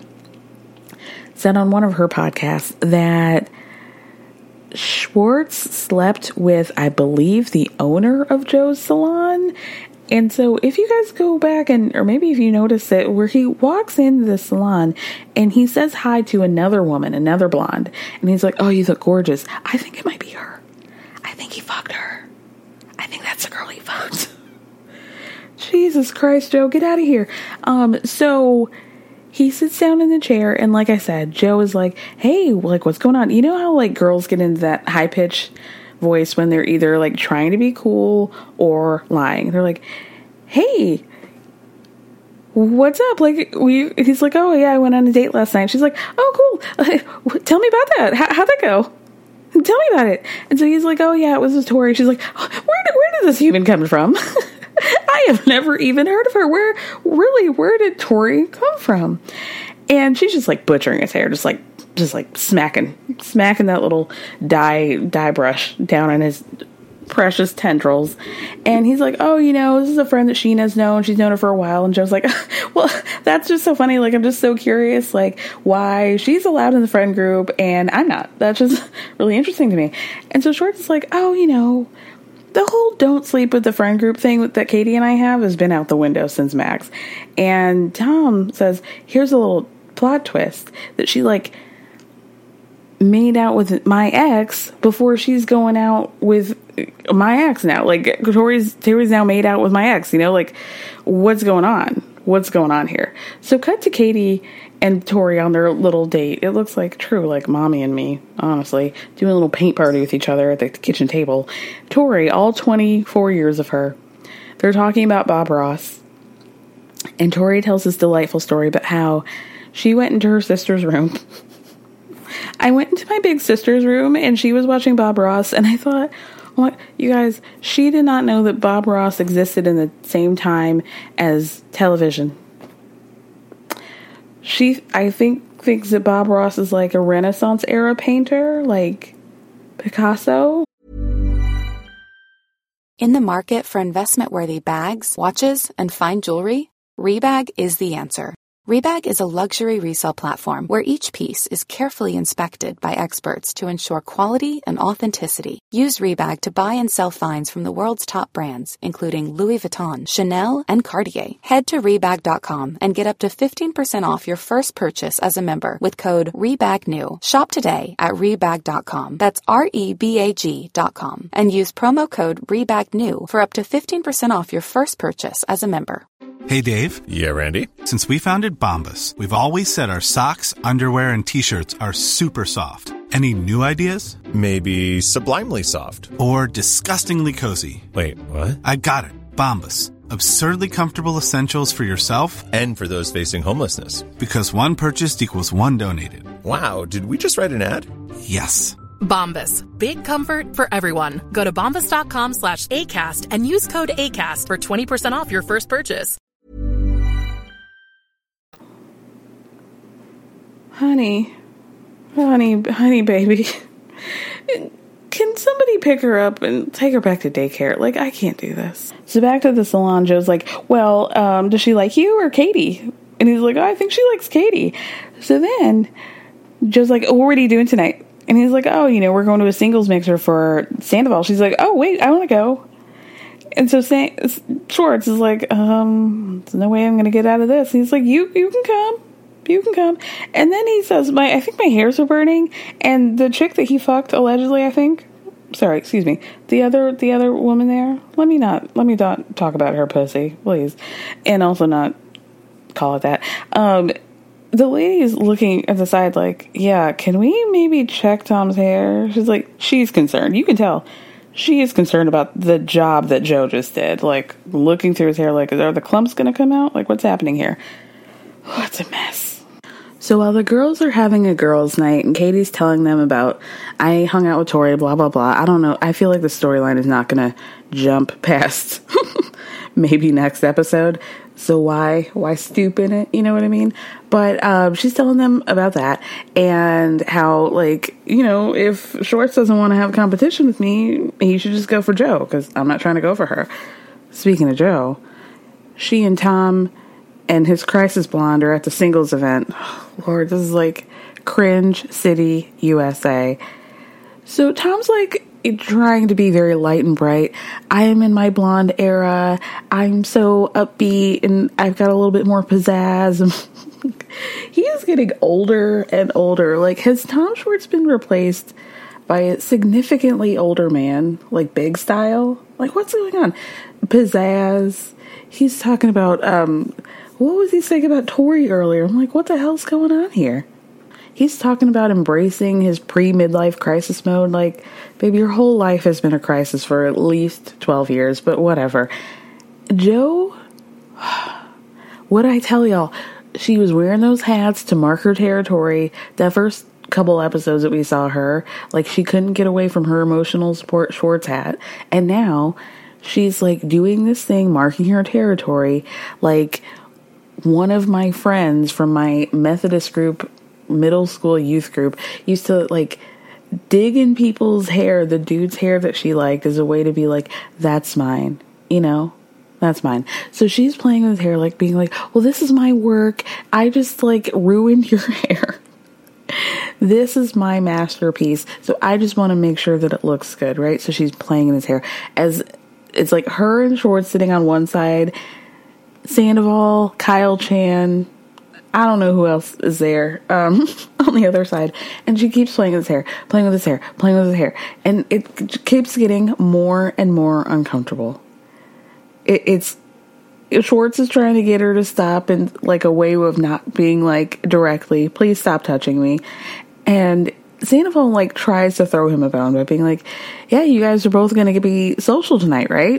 said on one of her podcasts that Schwartz slept with, I believe, the owner of Joe's salon. And so if you guys go back and, or maybe if you notice it, where he walks into the salon and he says hi to another woman, another blonde, and he's like, oh, you look gorgeous. I think it might be her. I think he fucked her. I think that's the girl he fucked. Jesus Christ, Joe, get out of here. Um, so he sits down in the chair, and like I said, Joe is like, hey, like, what's going on? You know how, like, girls get into that high-pitched voice when they're either, like, trying to be cool or lying. They're like, hey, what's up? Like, we, he's like, oh, yeah, I went on a date last night. She's like, oh, cool. Tell me about that. How, how'd that go? Tell me about it. And so he's like, oh, yeah, it was with Tori. She's like, where did, where did this even come from? I have never even heard of her. Where, really, where did Tori come from? And she's just like butchering his hair, just like, just like smacking, smacking that little dye, dye brush down on his precious tendrils. And he's like, oh, you know, this is a friend that Sheena's known. She's known her for a while. And Joe's like, well, that's just so funny. Like, I'm just so curious, like, why she's allowed in the friend group and I'm not. That's just really interesting to me. And so Schwartz is like, oh, you know, the whole don't sleep with the friend group thing that Katie and I have has been out the window since Max. And Tom says, here's a little plot twist, that she, like, made out with my ex before she's going out with my ex now. Like, Tori's, Tori's now made out with my ex, you know, like, what's going on? What's going on here? So cut to Katie and Tori on their little date. It looks like true, like mommy and me, honestly, doing a little paint party with each other at the kitchen table. Tori, all twenty-four years of her, they're talking about Bob Ross. And Tori tells this delightful story about how she went into her sister's room. I went into my big sister's room and she was watching Bob Ross, and I thought, what, you guys, she did not know that Bob Ross existed in the same time as television. She, I think, thinks that Bob Ross is like a Renaissance era painter, like Picasso. In the market for investment-worthy bags, watches, and fine jewelry, Rebag is the answer. Rebag is a luxury resale platform where each piece is carefully inspected by experts to ensure quality and authenticity. Use Rebag to buy and sell finds from the world's top brands, including Louis Vuitton, Chanel, and Cartier. Head to Rebag dot com and get up to fifteen percent off your first purchase as a member with code REBAGNEW. Shop today at Rebag dot com. That's R E B A G dot com. And use promo code REBAGNEW for up to fifteen percent off your first purchase as a member. Hey, Dave. Yeah, Randy. Since we founded Bombas, we've always said our socks, underwear, and T-shirts are super soft. Any new ideas? Maybe sublimely soft. Or disgustingly cozy. Wait, what? I got it. Bombas. Absurdly comfortable essentials for yourself and for those facing homelessness. Because one purchased equals one donated. Wow, did we just write an ad? Yes. Bombas. Big comfort for everyone. Go to bombas dot com slash ACAST and use code ACAST for twenty percent off your first purchase. Honey, honey, honey, baby, can somebody pick her up and take her back to daycare? Like, I can't do this. So back to the salon, Joe's like, well, um, does she like you or Katie? And he's like, oh, I think she likes Katie. So then Joe's like, oh, what are you doing tonight? And he's like, oh, you know, we're going to a singles mixer for Sandoval. She's like, oh, wait, I want to go. And so Sa- Schwartz is like, um, there's no way I'm going to get out of this. And he's like, you, you can come. You can come. And then he says, my, I think my hairs are burning. And the chick that he fucked, allegedly, I think, sorry, excuse me, the other, the other woman there, let me not, let me not talk about her pussy, please. And also not call it that. Um, the lady's looking at the side like, yeah, can we maybe check Tom's hair? She's like, she's concerned. You can tell. She is concerned about the job that Joe just did. Like, looking through his hair like, are the clumps going to come out? Like, what's happening here? Oh, it's a mess. So while the girls are having a girls' night and Katie's telling them about, I hung out with Tori, blah, blah, blah. I don't know. I feel like the storyline is not going to jump past maybe next episode. So why, why stoop in it? You know what I mean? But um, she's telling them about that and how, like, you know, if Schwartz doesn't want to have competition with me, he should just go for Joe because I'm not trying to go for her. Speaking of Joe, she and Tom and his crisis blonde are at the singles event. Oh, Lord, this is like cringe city U S A. So Tom's like, trying to be very light and bright. I am in my blonde era. I'm so upbeat and I've got a little bit more pizzazz. He is getting older and older. Like, has Tom Schwartz been replaced by a significantly older man, like Big style? Like, what's going on? Pizzazz. He's talking about, um, what was he saying about Tori earlier? I'm like, what the hell's going on here? He's talking about embracing his pre-midlife crisis mode. Like, baby, your whole life has been a crisis for at least twelve years, but whatever. Jo, what'd I tell y'all? She was wearing those hats to mark her territory. That first couple episodes that we saw her, like, she couldn't get away from her emotional support Schwartz hat. And now she's like doing this thing, marking her territory. Like, one of my friends from my Methodist group, middle school youth group, used to like dig in people's hair, the dude's hair that she liked, as a way to be like, that's mine, you know? That's mine. So she's playing with hair, like being like, well, this is my work. I just like ruined your hair. This is my masterpiece. So I just want to make sure that it looks good, right? So she's playing in his hair. As it's like her and Schwartz sitting on one side, Sandoval, Kyle Chan, I don't know who else is there, um, on the other side. And she keeps playing with his hair, playing with his hair, playing with his hair. And it keeps getting more and more uncomfortable. It, it's Schwartz is trying to get her to stop in like a way of not being like directly, please stop touching me. And Sandoval like tries to throw him a bone by being like, yeah, you guys are both going to be social tonight, right?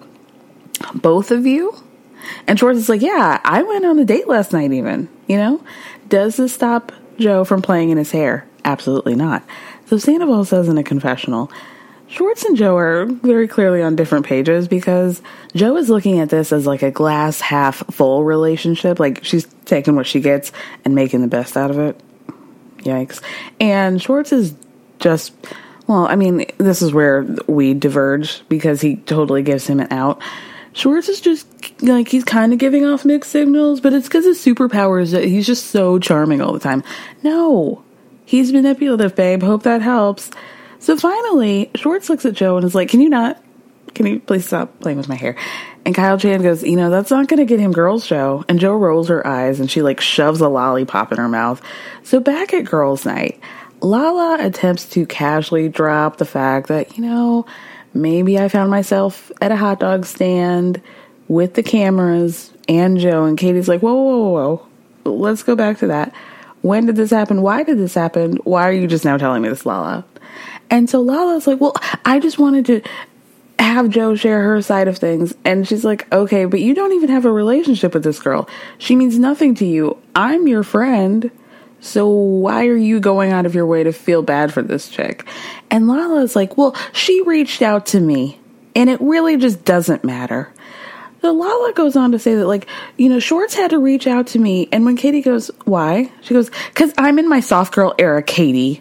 Both of you? And Schwartz is like, yeah, I went on a date last night even, you know? Does this stop Jo from playing in his hair? Absolutely not. So Sandoval says in a confessional, Schwartz and Jo are very clearly on different pages, because Jo is looking at this as like a glass half full relationship. Like, she's taking what she gets and making the best out of it. Yikes. And Schwartz is just, well, I mean, this is where we diverge, because he totally gives him an out. Schwartz is just like, he's kind of giving off mixed signals, but it's because his superpower is that he's just so charming all the time. No, he's manipulative, babe. Hope that helps. So finally, Schwartz looks at Jo and is like, can you not, can you please stop playing with my hair? And Kyle Chan goes, you know, that's not going to get him girls' Jo. And Jo rolls her eyes and she like shoves a lollipop in her mouth. So back at girls' night, Lala attempts to casually drop the fact that, you know, maybe I found myself at a hot dog stand with the cameras and Jo. And Katie's like, whoa, whoa, whoa, whoa. Let's go back to that. When did this happen? Why did this happen? Why are you just now telling me this, Lala? And so Lala's like, well, I just wanted to have Jo share her side of things. And she's like, okay, but you don't even have a relationship with this girl. She means nothing to you. I'm your friend. So why are you going out of your way to feel bad for this chick? And Lala's like, well, she reached out to me and it really just doesn't matter. So Lala goes on to say that, like, you know, Schwartz had to reach out to me. And when Katie goes, why? She goes, because I'm in my soft girl era, Katie.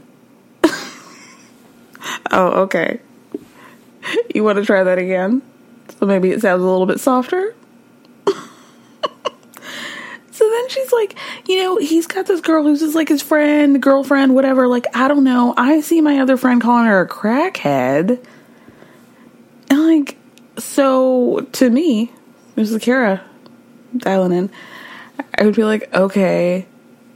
Oh, okay. You want to try that again? So maybe it sounds a little bit softer? So then she's like, you know, he's got this girl who's just like his friend, girlfriend, whatever. Like, I don't know. I see my other friend calling her a crackhead. And like, so to me, this is Kara dialing in, I would be like, okay,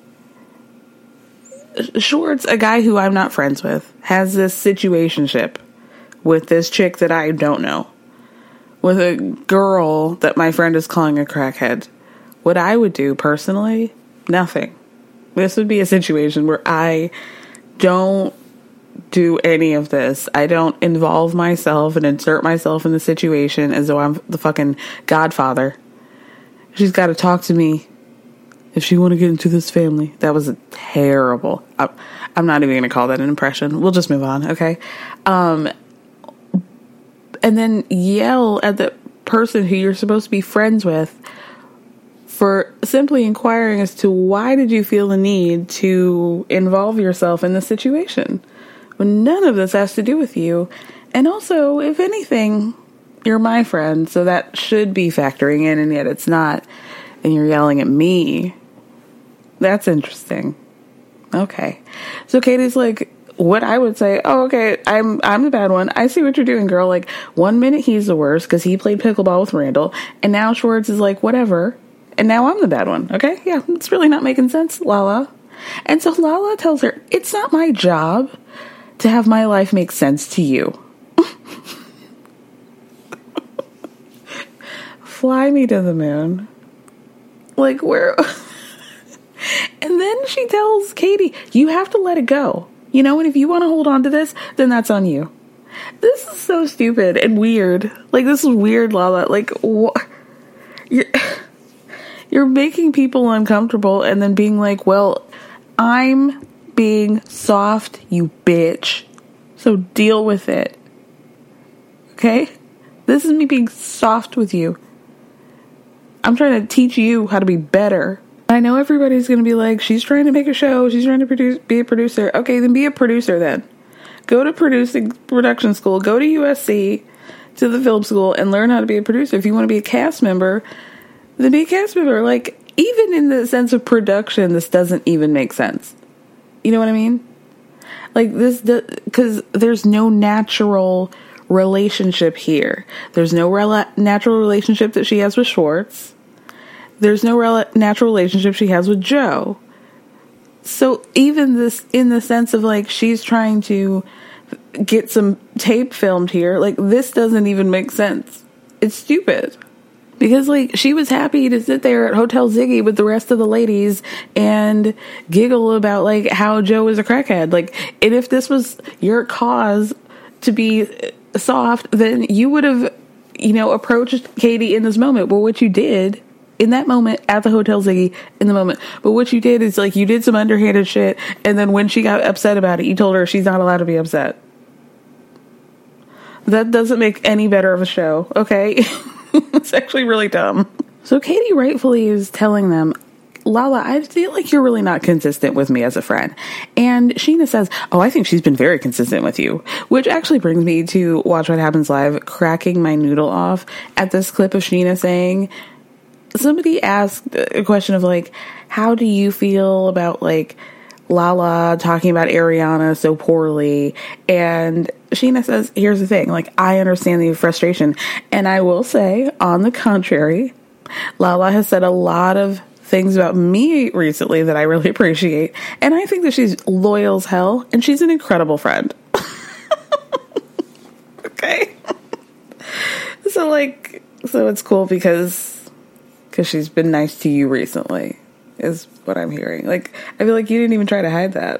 Schwartz, a guy who I'm not friends with, has this situationship with this chick that I don't know, with a girl that my friend is calling a crackhead. What I would do personally, nothing. This would be a situation where I don't do any of this. I don't involve myself and insert myself in the situation as though I'm the fucking godfather. She's got to talk to me if she want to get into this family. That was a terrible. I, I'm not even going to call that an impression. We'll just move on, okay? Um, and then yell at the person who you're supposed to be friends with for simply inquiring as to why did you feel the need to involve yourself in the situation when none of this has to do with you. And also, if anything, you're my friend, so that should be factoring in, and yet it's not. And you're yelling at me. That's interesting. Okay. So Katie's like, what I would say, oh, okay, I'm I'm the bad one. I see what you're doing, girl. Like, one minute he's the worst because he played pickleball with Randall, and now Schwartz is like, whatever, and now I'm the bad one, okay? Yeah, it's really not making sense, Lala. And so Lala tells her, it's not my job to have my life make sense to you. Fly me to the moon. Like, where... And then she tells Katie, you have to let it go. You know, and if you want to hold on to this, then that's on you. This is so stupid and weird. Like, this is weird, Lala. Like, what? You're, you're making people uncomfortable and then being like, well, I'm being soft, you bitch. So deal with it. Okay? This is me being soft with you. I'm trying to teach you how to be better. I know everybody's going to be like, she's trying to make a show. She's trying to produce, be a producer. Okay, then be a producer then. Go to producing production school. Go to U S C, to the film school, and learn how to be a producer. If you want to be a cast member, then be a cast member. Like, even in the sense of production, this doesn't even make sense. You know what I mean? Like, this, because there's no natural relationship here. There's no rela- natural relationship that she has with Schwartz. There's no rel- natural relationship she has with Joe. So even this, in the sense of like, she's trying to get some tape filmed here, like, this doesn't even make sense. It's stupid. Because, like, she was happy to sit there at Hotel Ziggy with the rest of the ladies and giggle about, like, how Joe is a crackhead. Like, and if this was your cause to be soft, then you would have, you know, approached Katie in this moment. But what you did in that moment at the Hotel Ziggy, in the moment, but what you did is, like, you did some underhanded shit, and then when she got upset about it, you told her she's not allowed to be upset. That doesn't make any better of a show, okay? It's actually really dumb. So Katie rightfully is telling them, Lala, I feel like you're really not consistent with me as a friend. And Sheena says, oh, I think she's been very consistent with you. Which actually brings me to Watch What Happens Live, cracking my noodle off at this clip of Sheena saying, somebody asked a question of, like, how do you feel about, like, Lala talking about Ariana so poorly? And Sheena says, here's the thing, like, I understand the frustration. And I will say, on the contrary, Lala has said a lot of things about me recently that I really appreciate. And I think that she's loyal as hell, and she's an incredible friend. Okay? So, like, so it's cool because... because she's been nice to you recently, is what I'm hearing. Like, I feel like you didn't even try to hide that.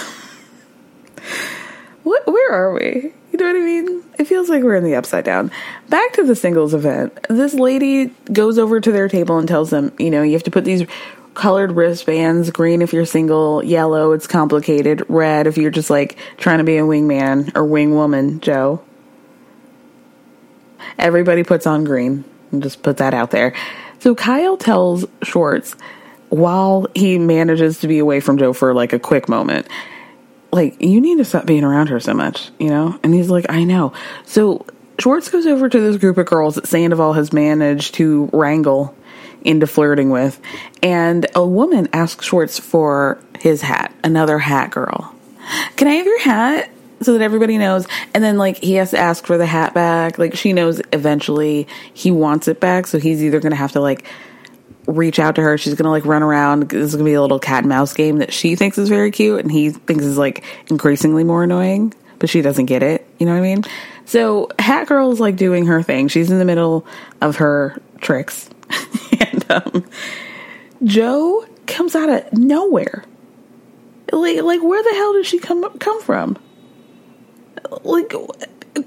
What? Where are we? You know what I mean? It feels like we're in the upside down. Back to the singles event. This lady goes over to their table and tells them, you know, you have to put these colored wristbands, green if you're single, yellow, it's complicated, red if you're just, like, trying to be a wingman or wingwoman, Joe. Everybody puts on green. I'll just put that out there. So Kyle tells Schwartz, while he manages to be away from Joe for, like, a quick moment, like, you need to stop being around her so much, you know? And he's like, I know. So Schwartz goes over to this group of girls that Sandoval has managed to wrangle into flirting with, and a woman asks Schwartz for his hat, another hat girl. Can I have your hat? So that everybody knows. And then, like, he has to ask for the hat back. Like, she knows eventually he wants it back, so he's either going to have to, like, reach out to her. She's going to, like, run around. This is going to be a little cat and mouse game that she thinks is very cute, and he thinks is, like, increasingly more annoying, but she doesn't get it. You know what I mean? So Hat Girl is, like, doing her thing. She's in the middle of her tricks. And um, Joe comes out of nowhere. Like, like, where the hell did she come come from? Like, you know,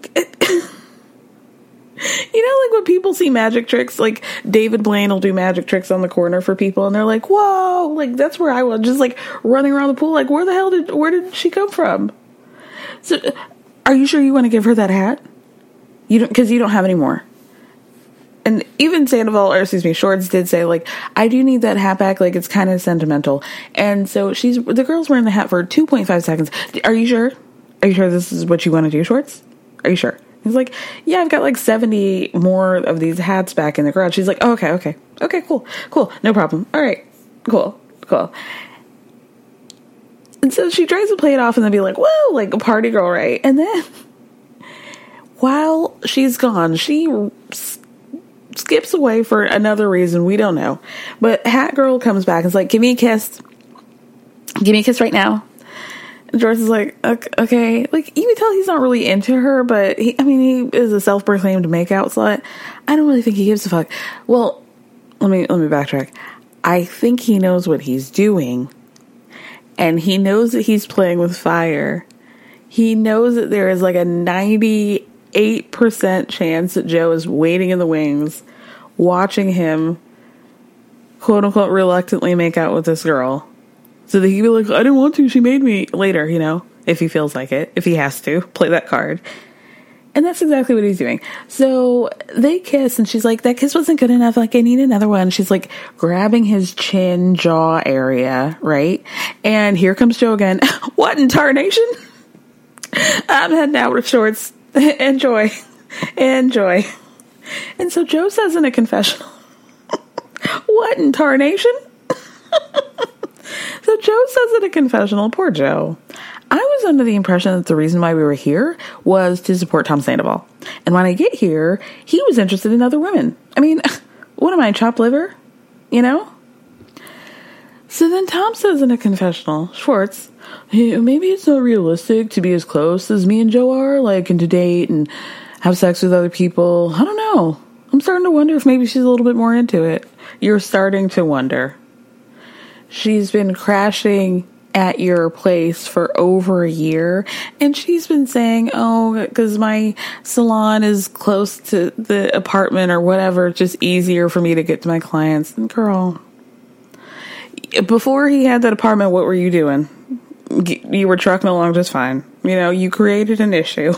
like when people see magic tricks, like David Blaine will do magic tricks on the corner for people, and they're like, whoa, like, that's where I was, just, like, running around the pool, like, where the hell did, where did she come from? So, are you sure you want to give her that hat? You don't, because you don't have any more. And even Sandoval, or excuse me, Schwartz did say, like, I do need that hat back, like, it's kind of sentimental. And so she's, the girl's wearing the hat for two point five seconds. Are you sure? Are you sure this is what you want to do, Schwartz? Are you sure? He's like, yeah, I've got like seventy more of these hats back in the garage. She's like, oh, okay, okay. Okay, cool, cool. No problem. All right, cool, cool. And so she tries to play it off and then be like, whoa, like a party girl, right? And then while she's gone, she s- skips away for another reason. We don't know. But Hat Girl comes back and is like, give me a kiss. Give me a kiss right now. And George is like, okay. Like, you can tell he's not really into her, but he, I mean, he is a self-proclaimed makeout slut. I don't really think he gives a fuck. Well, let me, let me backtrack. I think he knows what he's doing. And he knows that he's playing with fire. He knows that there is like a ninety-eight percent chance that Joe is waiting in the wings, watching him, quote unquote, reluctantly make out with this girl. So that he can be like, I didn't want to, she made me, later, you know, if he feels like it, if he has to, play that card. And that's exactly what he's doing. So they kiss, and she's like, that kiss wasn't good enough, like, I need another one. She's like grabbing his chin, jaw area, right? And here comes Joe again. What in tarnation? I'm heading out with shorts. Enjoy. Enjoy. And so Joe says in a confessional, what in tarnation? So Joe says in a confessional, poor Joe, I was under the impression that the reason why we were here was to support Tom Sandoval. And when I get here, he was interested in other women. I mean, what am I, chopped liver? You know? So then Tom says in a confessional, Schwartz, hey, maybe it's not realistic to be as close as me and Joe are, like, and to date and have sex with other people. I don't know. I'm starting to wonder if maybe she's a little bit more into it. You're starting to wonder. She's been crashing at your place for over a year, and she's been saying, oh, because my salon is close to the apartment or whatever, it's just easier for me to get to my clients. And girl, before he had that apartment, what were you doing? You were trucking along just fine. You know, you created an issue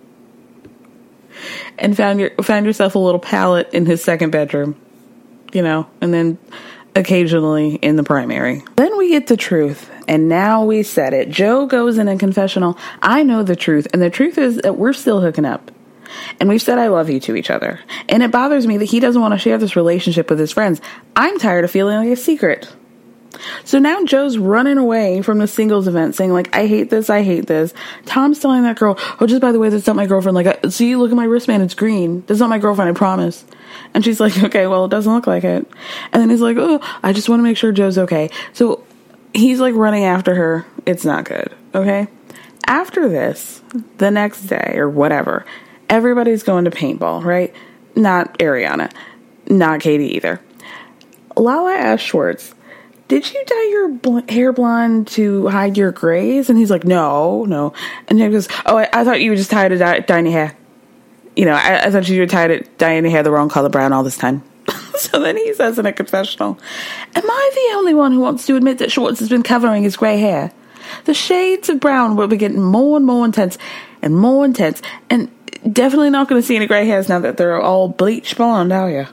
and found your found yourself a little pallet in his second bedroom, you know, and then occasionally in the primary. Then we get the truth, and now we said it. Joe goes in a confessional. I know the truth, and the truth is that we're still hooking up. And we've said I love you to each other. And it bothers me that he doesn't want to share this relationship with his friends. I'm tired of feeling like a secret. So now Joe's running away from the singles event saying, like, I hate this, I hate this. Tom's telling that girl, oh, just by the way, that's not my girlfriend. Like, I, see, look at my wristband, it's green. That's not my girlfriend, I promise. And she's like, okay, well, it doesn't look like it. And then he's like, oh, I just want to make sure Joe's okay. So he's like running after her. It's not good, okay? After this, the next day or whatever, everybody's going to paintball, right? Not Ariana. Not Katie either. Lala asked Schwartz, did you dye your bl- hair blonde to hide your grays? And he's like, no, no. And he goes, oh, I, I thought you were just tired of dye- dyeing your hair. You know, I, I thought you were tired of dyeing your hair the wrong color brown all this time. So then he says in a confessional, am I the only one who wants to admit that Schwartz has been covering his gray hair? The shades of brown will be getting more and more intense and more intense. And definitely not going to see any gray hairs now that they're all bleach blonde, are you?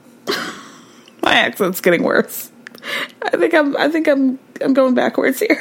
My accent's getting worse. I think I'm I think I'm I'm going backwards here.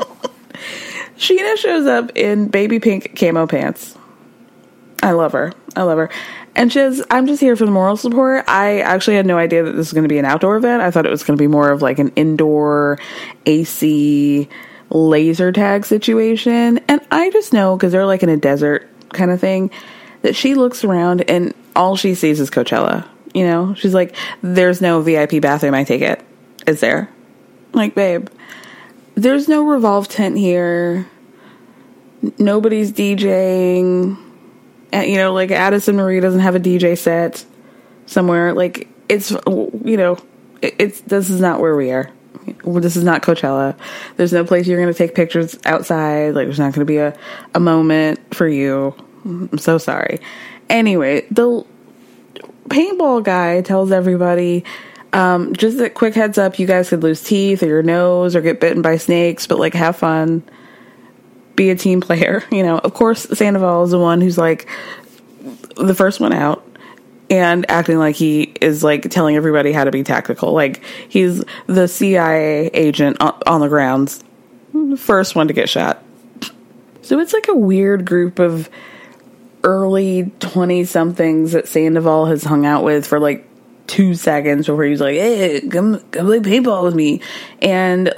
Sheena shows up in baby pink camo pants. I love her. I love her. And she says, I'm just here for the moral support. I actually had no idea that this was going to be an outdoor event. I thought it was going to be more of like an indoor A C laser tag situation. And I just know, because they're like in a desert kind of thing, that she looks around and all she sees is Coachella. You know, she's like, there's no V I P bathroom, I take it. Is there? Like, babe, there's no Revolve tent here. Nobody's DJing. You know, like Addison Marie doesn't have a D J set somewhere. Like, it's, you know, it's, this is not where we are. This is not Coachella. There's no place you're going to take pictures outside. Like, there's not going to be a, a moment for you. I'm so sorry. Anyway, the paintball guy tells everybody, Um, just a quick heads up, you guys could lose teeth or your nose or get bitten by snakes, but like, have fun, be a team player. You know, of course, Sandoval is the one who's like the first one out and acting like he is like telling everybody how to be tactical. Like, he's the C I A agent on, on the grounds, first one to get shot. So it's like a weird group of early twenty somethings that Sandoval has hung out with for like two seconds before he was like, hey, come, come play paintball with me. And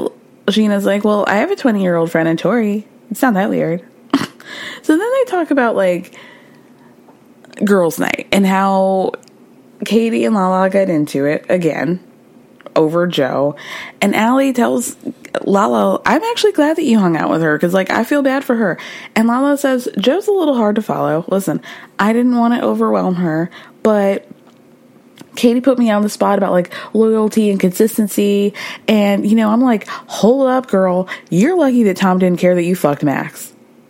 Sheena's like, well, I have a twenty-year-old friend in Tori. It's not that weird. So then they talk about, like, girls' night and how Katie and Lala got into it again over Joe. And Allie tells Lala, I'm actually glad that you hung out with her because, like, I feel bad for her. And Lala says, Joe's a little hard to follow. Listen, I didn't want to overwhelm her, but Katie put me on the spot about, like, loyalty and consistency. And, you know, I'm like, hold up, girl. You're lucky that Tom didn't care that you fucked Max.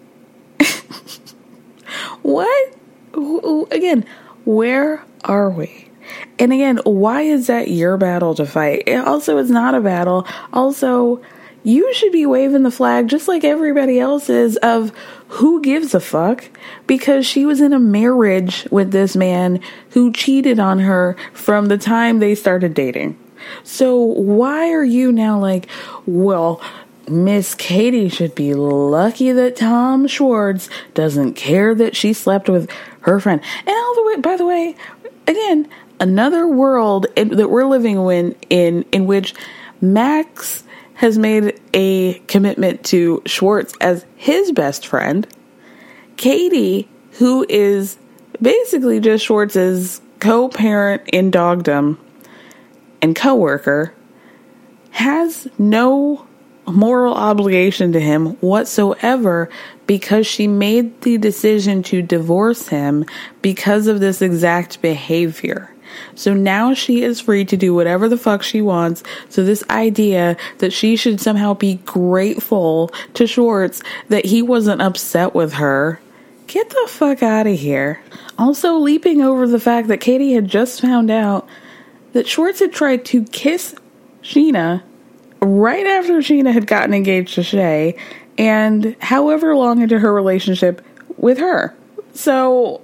What? Again, where are we? And again, why is that your battle to fight? It also, it's not a battle. Also, you should be waving the flag just like everybody else is of who gives a fuck, because she was in a marriage with this man who cheated on her from the time they started dating. So why are you now like, well, Miss Katie should be lucky that Tom Schwartz doesn't care that she slept with her friend. And all the way, by the way, again, another world in, that we're living in, in, in which Max has made a commitment to Schwartz as his best friend. Katie, who is basically just Schwartz's co-parent in dogdom and co-worker, has no moral obligation to him whatsoever because she made the decision to divorce him because of this exact behavior. So now she is free to do whatever the fuck she wants. So this idea that she should somehow be grateful to Schwartz that he wasn't upset with her, get the fuck out of here. Also leaping over the fact that Katie had just found out that Schwartz had tried to kiss Sheena right after Sheena had gotten engaged to Shay, and however long into her relationship with her. So,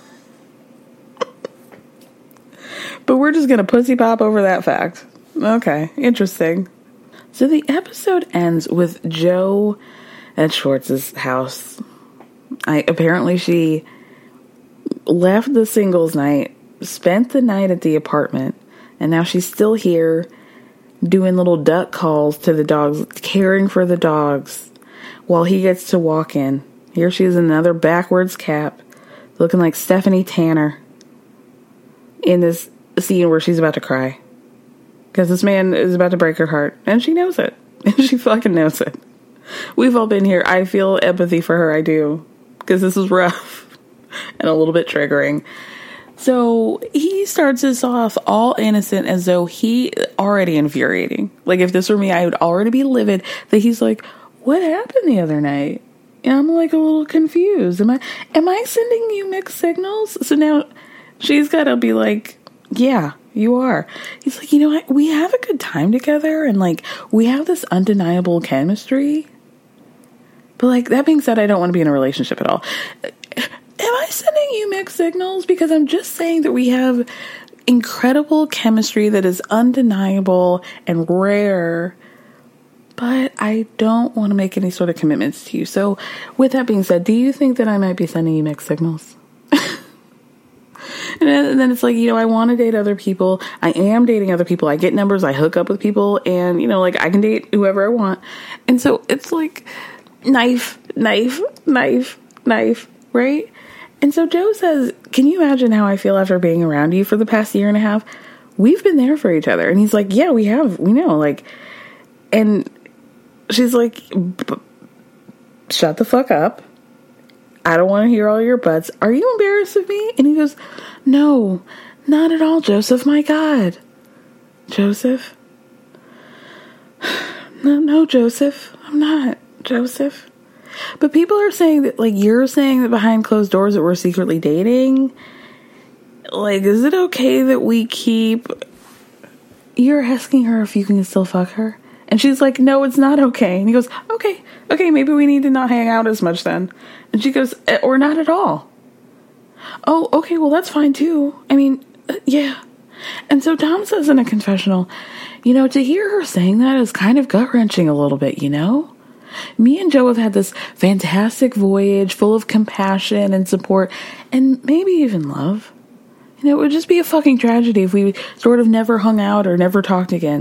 but we're just gonna pussy pop over that fact. Okay, interesting. So the episode ends with Joe at Schwartz's house. I apparently she left the singles night, spent the night at the apartment, and now she's still here doing little duck calls to the dogs, caring for the dogs, while he gets to walk in. Here she is in another backwards cap, looking like Stephanie Tanner in this scene where she's about to cry. Because this man is about to break her heart, and she knows it. And she fucking knows it. We've all been here. I feel empathy for her, I do. Because this is rough and a little bit triggering. So he starts this off all innocent as though he already infuriating. Like if this were me, I would already be livid that he's like, what happened the other night? And I'm like a little confused. Am I, am I sending you mixed signals? So now she's got to be like, yeah, you are. He's like, you know what? We have a good time together and like we have this undeniable chemistry. But like that being said, I don't want to be in a relationship at all. Am I sending you mixed signals? Because I'm just saying that we have incredible chemistry that is undeniable and rare, but I don't want to make any sort of commitments to you. So with that being said, do you think that I might be sending you mixed signals? And then, and then it's like, you know, I want to date other people. I am dating other people. I get numbers. I hook up with people. And, you know, like I can date whoever I want. And so it's like knife, knife, knife, knife, right? And so Joe says, can you imagine how I feel after being around you for the past year and a half? We've been there for each other. And he's like, yeah, we have. We know. Like, and she's like, shut the fuck up. I don't want to hear all your buts. Are you embarrassed of me? And he goes, no, not at all, Joseph. My God. Joseph? No, no, Joseph. I'm not, Joseph. But people are saying that, like, you're saying that behind closed doors that we're secretly dating. Like, is it okay that we keep... You're asking her if you can still fuck her? And she's like, no, it's not okay. And he goes, okay, okay, maybe we need to not hang out as much then. And she goes, or not at all. Oh, okay, well, that's fine too. I mean, uh, yeah. And so Tom says in a confessional, you know, to hear her saying that is kind of gut-wrenching a little bit, you know? Me and Joe have had this fantastic voyage full of compassion and support and maybe even love. You know, it would just be a fucking tragedy if we sort of never hung out or never talked again.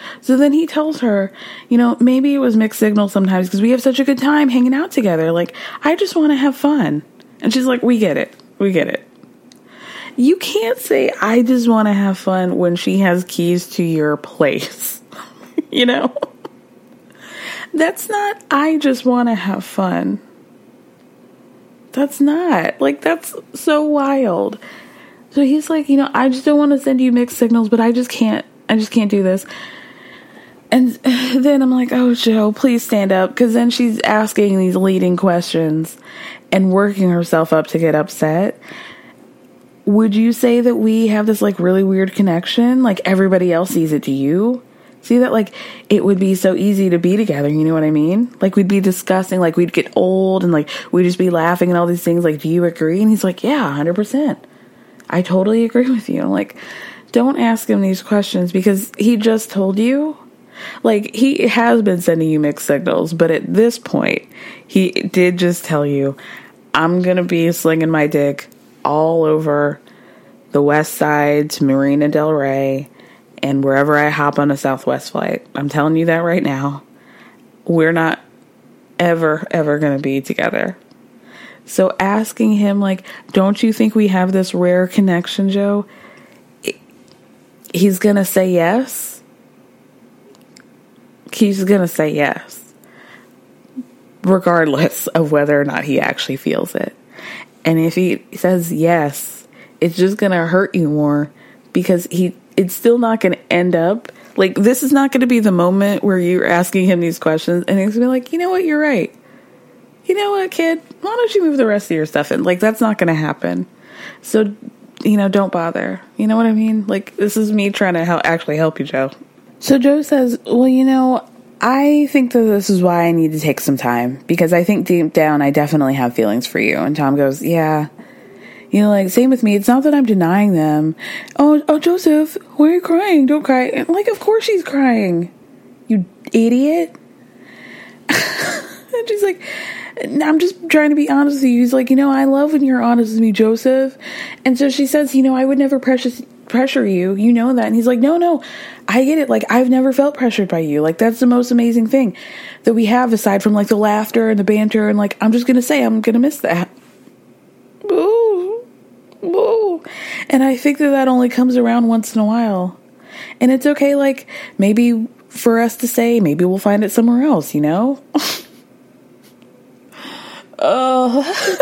So then he tells her, you know, maybe it was mixed signals sometimes because we have such a good time hanging out together. Like, I just want to have fun. And she's like, we get it. We get it. You can't say, I just want to have fun when she has keys to your place. You know? That's not, I just want to have fun. That's not. Like, that's so wild. So he's like, you know, I just don't want to send you mixed signals, but I just can't, I just can't do this. And then I'm like, oh, Joe, please stand up. Because then she's asking these leading questions and working herself up to get upset. Would you say that we have this, like, really weird connection? Like, everybody else sees it, do you? See that, like, it would be so easy to be together, you know what I mean? Like, we'd be discussing, like, we'd get old, and, like, we'd just be laughing and all these things, like, do you agree? And he's like, yeah, one hundred percent. I totally agree with you. I'm like, don't ask him these questions, because he just told you. Like, he has been sending you mixed signals, but at this point, he did just tell you, I'm gonna be slinging my dick all over the west side to Marina Del Rey and wherever I hop on a Southwest flight. I'm telling you that right now. We're not ever, ever going to be together. So asking him, like, don't you think we have this rare connection, Joe? He's going to say yes. He's going to say yes. Regardless of whether or not he actually feels it. And if he says yes, it's just going to hurt you more, because he it's still not going to end up, like, this is not going to be the moment where you're asking him these questions and he's going to be like, you know what, you're right. You know what, kid, why don't you move the rest of your stuff in? Like, that's not going to happen. So, you know, don't bother. You know what I mean? Like, this is me trying to help, actually help you, Joe. So Joe says, well, you know, I think that this is why I need to take some time, because I think deep down I definitely have feelings for you. And Tom goes, yeah. You know, like, same with me. It's not that I'm denying them. Oh, oh, Joseph, why are you crying? Don't cry. And like, of course she's crying. You idiot. And she's like, I'm just trying to be honest with you. He's like, you know, I love when you're honest with me, Joseph. And so she says, you know, I would never pressure, pressure you. You know that. And he's like, no, no, I get it. Like, I've never felt pressured by you. Like, that's the most amazing thing that we have, aside from, like, the laughter and the banter. And, like, I'm just going to say, I'm going to miss that. Ooh. Ooh. And I think that that only comes around once in a while. And it's okay, like, maybe for us to say, maybe we'll find it somewhere else, you know? Oh.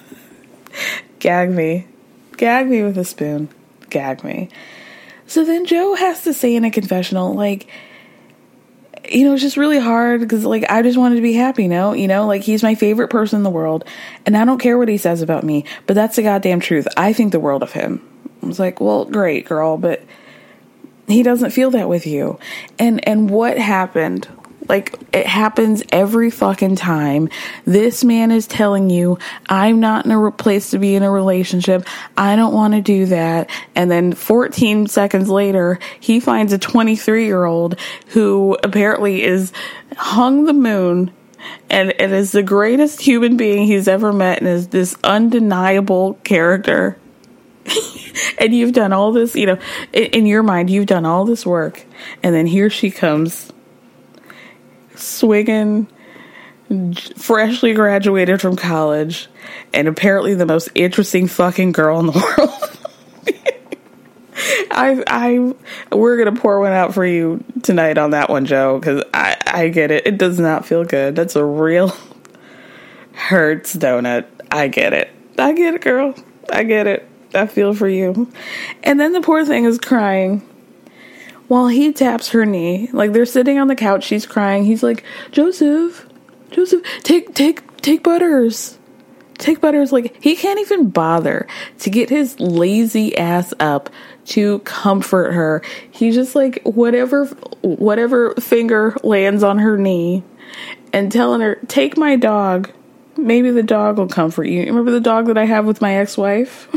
Gag me. Gag me with a spoon. Gag me. So then Joe has to say in a confessional, like, you know, it's just really hard because, like, I just wanted to be happy, no? You know, like, he's my favorite person in the world, and I don't care what he says about me, but that's the goddamn truth. I think the world of him. I was like, well, great, girl, but he doesn't feel that with you. And and what happened? Like, it happens every fucking time. This man is telling you, I'm not in a place to be in a relationship. I don't want to do that. And then fourteen seconds later, he finds a twenty-three-year-old who apparently is hung the moon and, and is the greatest human being he's ever met and is this undeniable character. And you've done all this, you know, in, in your mind, you've done all this work. And then here she comes, swinging, freshly graduated from college, and apparently the most interesting fucking girl in the world. I, I, we're gonna pour one out for you tonight on that one, Joe, because I, I get it. It does not feel good. That's a real hurts donut. I get it. I get it, girl. I get it. I feel for you. And then the poor thing is crying while he taps her knee. Like, they're sitting on the couch, she's crying. He's like, Joseph, Joseph, take, take, take Butters. Take Butters. Like, he can't even bother to get his lazy ass up to comfort her. He's just like, whatever, whatever finger lands on her knee and telling her, take my dog. Maybe the dog will comfort you. Remember the dog that I have with my ex-wife?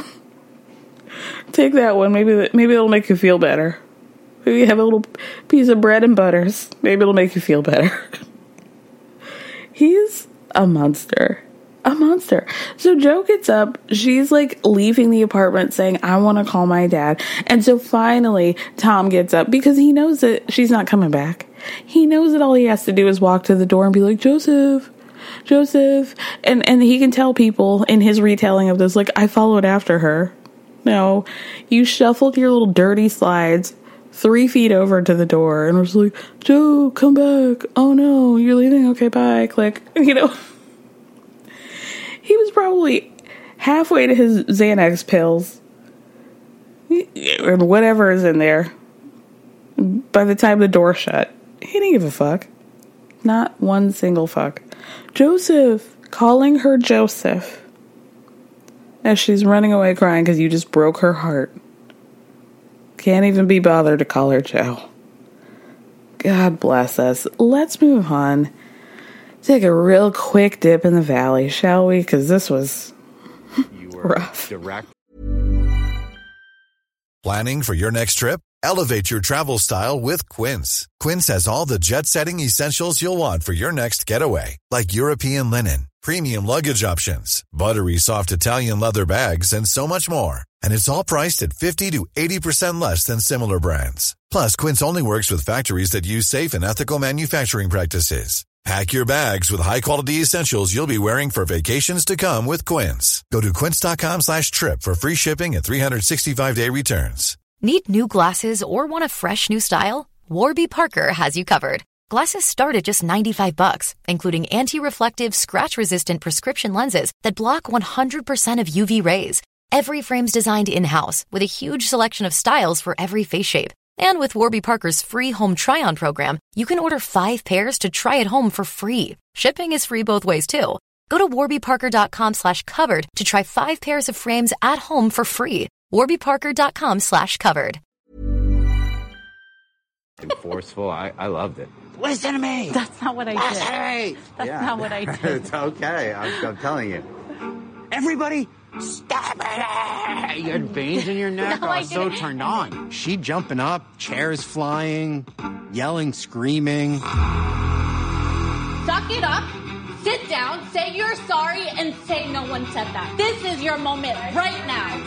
Take that one. Maybe, maybe it'll make you feel better. Maybe have a little piece of bread and Butters. Maybe it'll make you feel better. He's a monster. a monster. So Jo gets up. She's like leaving the apartment saying, I want to call my dad. And so finally Tom gets up because he knows that she's not coming back. He knows that all he has to do is walk to the door and be like, Joseph, Joseph. And, and he can tell people in his retelling of this, like, I followed after her. No, you shuffled your little dirty slides three feet over to the door and was like, Jo, come back. Oh no, you're leaving? Okay, bye. Click. You know, he was probably halfway to his Xanax pills and whatever is in there by the time the door shut. He didn't give a fuck. Not one single fuck. Joseph, calling her Joseph as she's running away crying because you just broke her heart. Can't even be bothered to call her Jo. God bless us. Let's move on. Take a real quick dip in the valley, shall we? Because this was rough. Direct. Planning for your next trip? Elevate your travel style with Quince. Quince has all the jet-setting essentials you'll want for your next getaway, like European linen, premium luggage options, buttery soft Italian leather bags, and so much more. And it's all priced at fifty to eighty percent less than similar brands. Plus, Quince only works with factories that use safe and ethical manufacturing practices. Pack your bags with high-quality essentials you'll be wearing for vacations to come with Quince. Go to quince.com slash trip for free shipping and three sixty-five day returns. Need new glasses or want a fresh new style? Warby Parker has you covered. Glasses start at just ninety-five bucks, including anti-reflective, scratch-resistant prescription lenses that block one hundred percent of U V rays. Every frame's designed in-house with a huge selection of styles for every face shape. And with Warby Parker's free home try-on program, you can order five pairs to try at home for free. Shipping is free both ways, too. Go to warbyparker.com slash covered to try five pairs of frames at home for free. warbyparker.com slash covered. Forceful. I, I loved it. Listen to me. That's not what I Listen did. to me. That's Yeah. not what I did. It's okay. I'm, I'm telling you. Everybody, stop it. You had veins in your neck? No, I I was so didn't. turned on. She jumping up, chairs flying, yelling, screaming. Suck it up, sit down, say you're sorry, and say no one said that. This is your moment right now.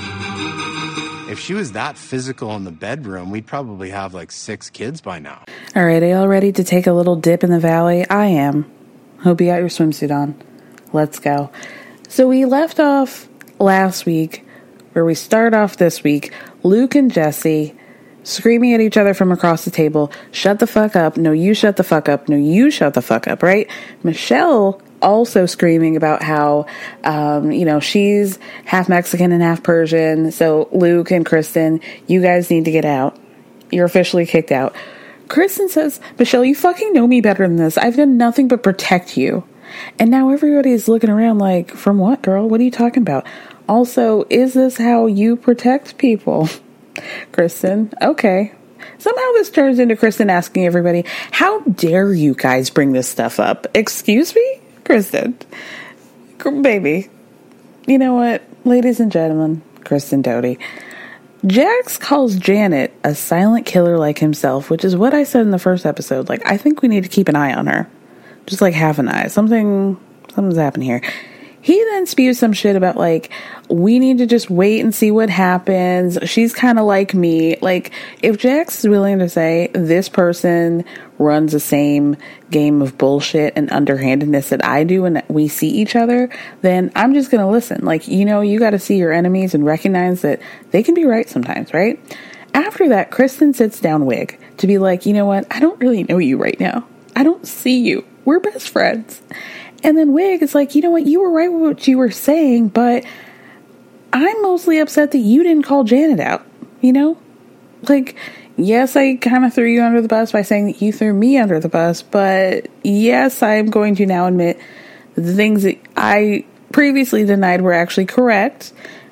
If she was that physical in the bedroom, we'd probably have like six kids by now. All right, are y'all ready to take a little dip in the valley? I am. Hope you got your swimsuit on. Let's go. So we left off last week, where we start off this week, Luke and Jesse screaming at each other from across the table, shut the fuck up, no you shut the fuck up, no you shut the fuck up, right? Michelle also screaming about how, um, you know, she's half Mexican and half Persian, so Luke and Kristen, you guys need to get out. You're officially kicked out. Kristen says, Michelle, you fucking know me better than this. I've done nothing but protect you. And now everybody's looking around like, from what, girl? What are you talking about? Also, is this how you protect people? Kristen, okay. Somehow this turns into Kristen asking everybody, how dare you guys bring this stuff up? Excuse me? Kristen. Baby. You know what? Ladies and gentlemen, Kristen Doty. Jax calls Janet a silent killer like himself, which is what I said in the first episode. Like, I think we need to keep an eye on her. Just like half an eye. Something, something's happening here. He then spews some shit about like, we need to just wait and see what happens. She's kind of like me. Like, if Jax is willing to say this person runs the same game of bullshit and underhandedness that I do and we see each other, then I'm just going to listen. Like, you know, you got to see your enemies and recognize that they can be right sometimes, right? After that, Kristen sits down Wig to be like, you know what? I don't really know you right now. I don't see you. We're best friends. And then Wig is like, you know what? You were right with what you were saying, but I'm mostly upset that you didn't call Janet out. You know? Like, yes, I kind of threw you under the bus by saying that you threw me under the bus, but yes, I'm going to now admit that the things that I previously denied were actually correct.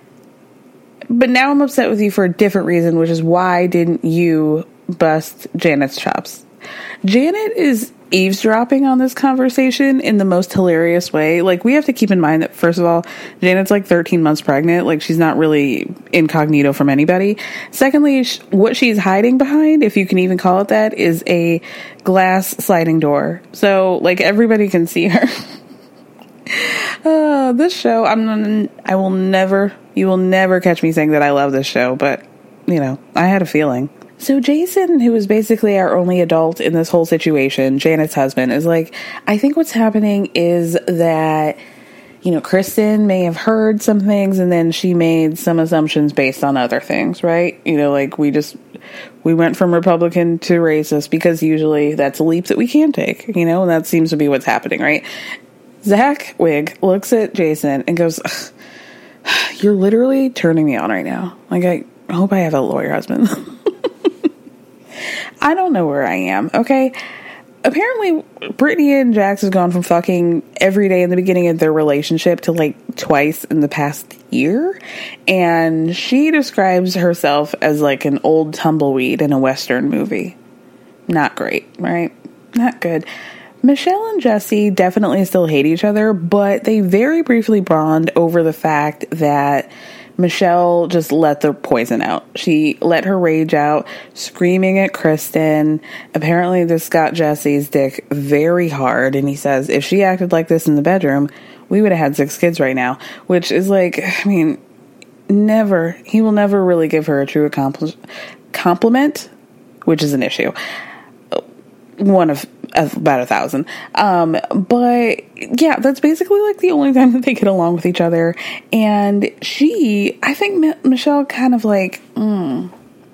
But now I'm upset with you for a different reason, which is why didn't you bust Janet's chops? Janet is eavesdropping on this conversation in the most hilarious way. Like, we have to keep in mind that, first of all, Janet's like thirteen months pregnant. Like, she's not really incognito from anybody. Secondly, sh- what she's hiding behind, if you can even call it that, is a glass sliding door. So, like, everybody can see her. Uh, this show, I'm, I will never, you will never catch me saying that I love this show, but, you know, I had a feeling. So Jason, who is basically our only adult in this whole situation, Janet's husband, is like, I think what's happening is that, you know, Kristen may have heard some things and then she made some assumptions based on other things, right? You know, like we just, we went from Republican to racist because usually that's a leap that we can take, you know, and that seems to be what's happening, right? Zach Wig looks at Jason and goes, you're literally turning me on right now. Like, I hope I have a lawyer husband. I don't know where I am, okay? Apparently, Brittany and Jax has gone from fucking every day in the beginning of their relationship to like twice in the past year. And she describes herself as like an old tumbleweed in a Western movie. Not great, right? Not good. Michelle and Jesse definitely still hate each other, but they very briefly bond over the fact that Michelle just let the poison out. She let her rage out, screaming at Kristen. Apparently this got Jesse's dick very hard, and he says if she acted like this in the bedroom, we would have had six kids right now, which is like, I mean, never, he will never really give her a true accompli- compliment, which is an issue. One of about a thousand. Um, but yeah, that's basically like the only time that they get along with each other. And she, I think M- Michelle kind of like, mm,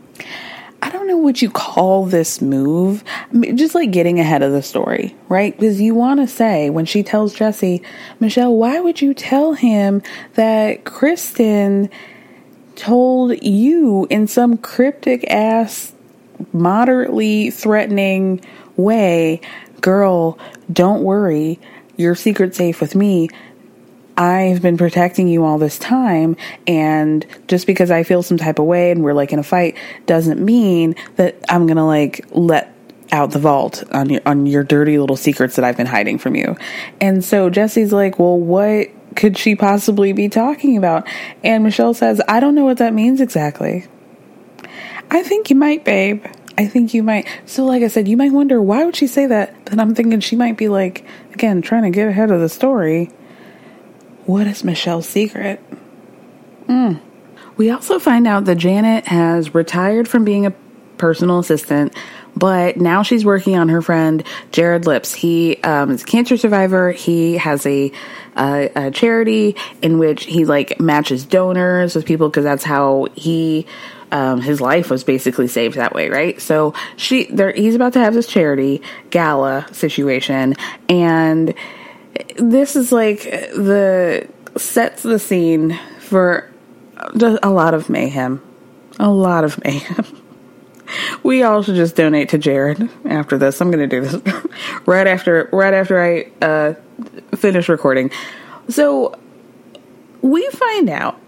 I don't know what you call this move. I mean, just like getting ahead of the story, right? Because you want to say when she tells Jesse, Michelle, why would you tell him that Kristen told you in some cryptic ass, moderately threatening way, girl, don't worry, your secret's safe with me. I've been protecting you all this time, and just because I feel some type of way and we're like in a fight doesn't mean that I'm gonna like let out the vault on your on your dirty little secrets that I've been hiding from you. And so Jesse's like, well, what could she possibly be talking about? And Michelle says, I don't know what that means exactly. I think you might, babe. I think you might. So like I said, you might wonder, why would she say that? But I'm thinking she might be like, again, trying to get ahead of the story. What is Michelle's secret? Mm. We also find out that Janet has retired from being a personal assistant, but now she's working on her friend Jared Lips. He um, is a cancer survivor. He has a, uh, a charity in which he like matches donors with people because that's how he... Um, his life was basically saved that way, right? So she, there, he's about to have this charity gala situation, and this is like the sets the scene for just a lot of mayhem, a lot of mayhem. We all should just donate to Jared after this. I'm going to do this right after, right after I uh, finish recording. So we find out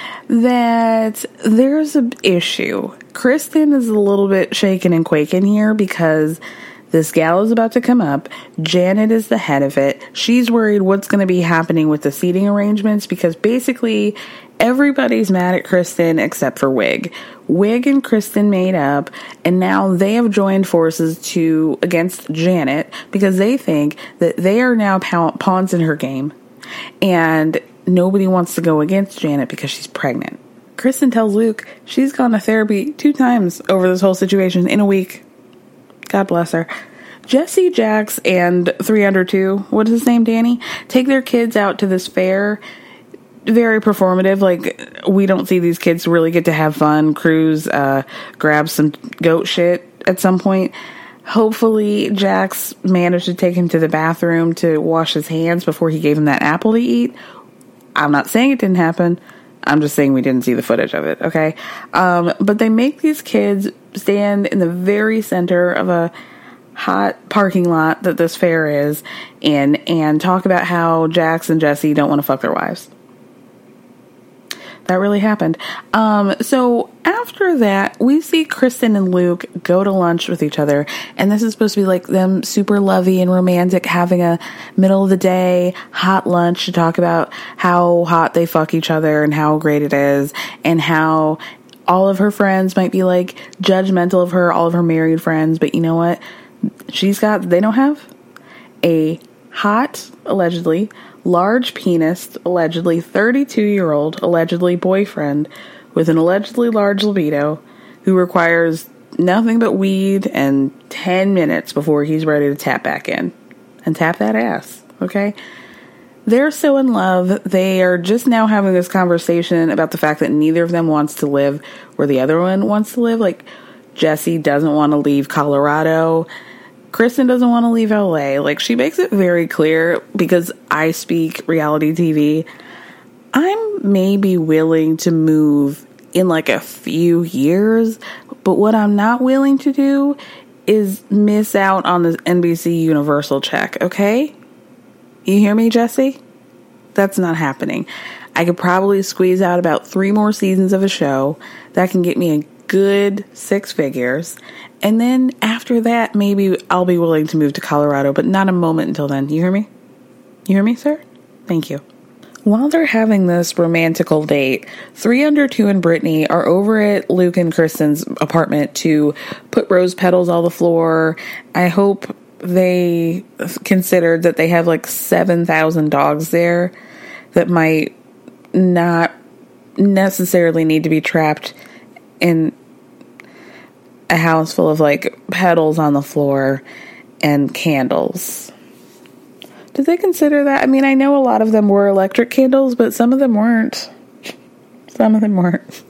that there's an issue. Kristen is a little bit shaken and quaking here because this gal is about to come up. Janet is the head of it. She's worried what's going to be happening with the seating arrangements because basically everybody's mad at Kristen except for Wig. Wig and Kristen made up, and now they have joined forces to against Janet because they think that they are now pawns in her game, and nobody wants to go against Janet because she's pregnant. Kristen tells Luke she's gone to therapy two times over this whole situation in a week. God bless her. Jesse, Jax, and three under two, what is his name, Danny, take their kids out to this fair. Very performative. Like, we don't see these kids really get to have fun, cruise, uh, grab some goat shit at some point. Hopefully Jax managed to take him to the bathroom to wash his hands before he gave him that apple to eat. I'm not saying it didn't happen. I'm just saying we didn't see the footage of it, okay? Um, but they make these kids stand in the very center of a hot parking lot that this fair is in and talk about how Jax and Jesse don't want to fuck their wives. That really happened. Um, so after that, we see Kristen and Luke go to lunch with each other, and this is supposed to be like them super lovey and romantic, having a middle of the day hot lunch to talk about how hot they fuck each other and how great it is, and how all of her friends might be like judgmental of her, all of her married friends, but you know what? She's got, they don't have a hot, allegedly, large penis, allegedly thirty-two-year-old, allegedly boyfriend with an allegedly large libido who requires nothing but weed and ten minutes before he's ready to tap back in and tap that ass, okay? They're so in love. They are just now having this conversation about the fact that neither of them wants to live where the other one wants to live. Like, Jesse doesn't want to leave Colorado. Kristen doesn't want to leave L A. Like, she makes it very clear, because I speak reality T V, I'm maybe willing to move in like a few years, but what I'm not willing to do is miss out on the N B C Universal check, okay? You hear me, Jesse? That's not happening. I could probably squeeze out about three more seasons of a show that can get me a good six figures. And then after that, maybe I'll be willing to move to Colorado, but not a moment until then. You hear me? You hear me, sir? Thank you. While they're having this romantical date, three under two and Brittany are over at Luke and Kristen's apartment to put rose petals on the floor. I hope they considered that they have like seven thousand dogs there that might not necessarily need to be trapped in a house full of like petals on the floor and candles. Did they consider that? I mean, I know a lot of them were electric candles, but some of them weren't. Some of them weren't.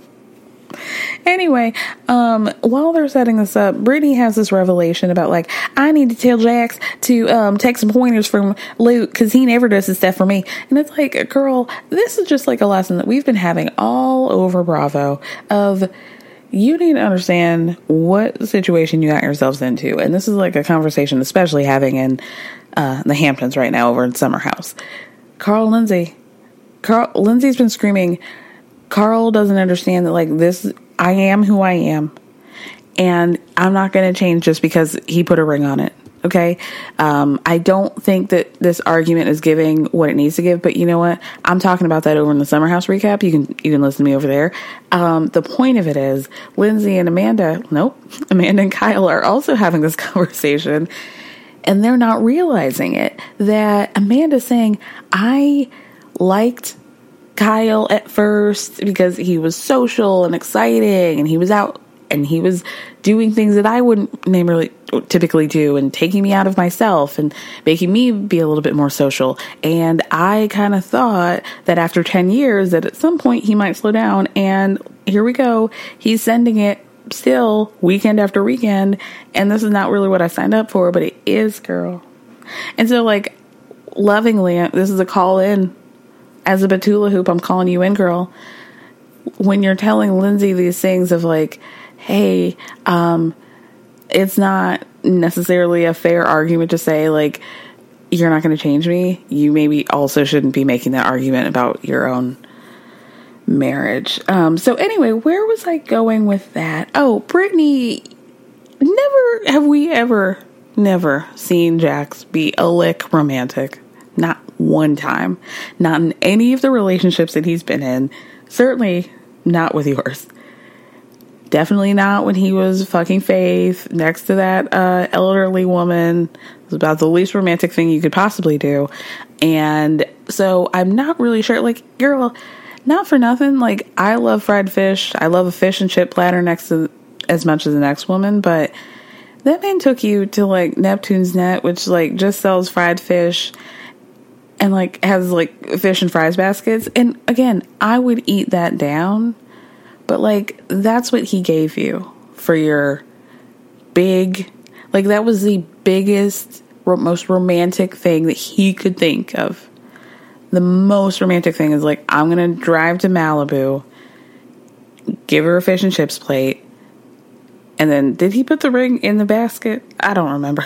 Anyway, um, while they're setting this up, Brittany has this revelation about, like, I need to tell Jax to um, take some pointers from Luke because he never does this stuff for me. And it's like, girl, this is just like a lesson that we've been having all over Bravo of you need to understand what situation you got yourselves into. And this is like a conversation, especially having in uh, the Hamptons right now over in Summer House. Carl Lindsay. Carl Lindsay's been screaming, Carl doesn't understand that, like, this, I am who I am. And I'm not going to change just because he put a ring on it. Okay. Um, I don't think that this argument is giving what it needs to give, but you know what? I'm talking about that over in the Summer House recap. You can, you can listen to me over there. Um, the point of it is Lindsay and Amanda, nope, Amanda and Kyle are also having this conversation, and they're not realizing it, that Amanda's saying, I liked Kyle at first because he was social and exciting and he was out and he was doing things that I wouldn't normally typically do and taking me out of myself and making me be a little bit more social. And I kind of thought that after ten years that at some point he might slow down, and here we go. He's sending it still weekend after weekend, and this is not really what I signed up for, but it is, girl. And so, like, lovingly, this is a call in. As a Batula hoop, I'm calling you in, girl. When you're telling Lindsay these things of like, hey, um, it's not necessarily a fair argument to say, like, you're not going to change me. You maybe also shouldn't be making that argument about your own marriage. Um, so anyway, where was I going with that? Oh, Brittany, never have we ever, never seen Jax be a lick romantic. Not one time. Not in any of the relationships that he's been in. Certainly not with yours. Definitely not when he was fucking Faith next to that uh, elderly woman. It was about the least romantic thing you could possibly do. And so I'm not really sure. Like, girl, not for nothing. Like, I love fried fish. I love a fish and chip platter next to as much as the next woman. But that man took you to, like, Neptune's Net, which, like, just sells fried fish and, like, has, like, fish and fries baskets. And, again, I would eat that down. But, like, that's what he gave you for your big... Like, that was the biggest, most romantic thing that he could think of. The most romantic thing is, like, I'm going to drive to Malibu, give her a fish and chips plate, and then, did he put the ring in the basket? I don't remember.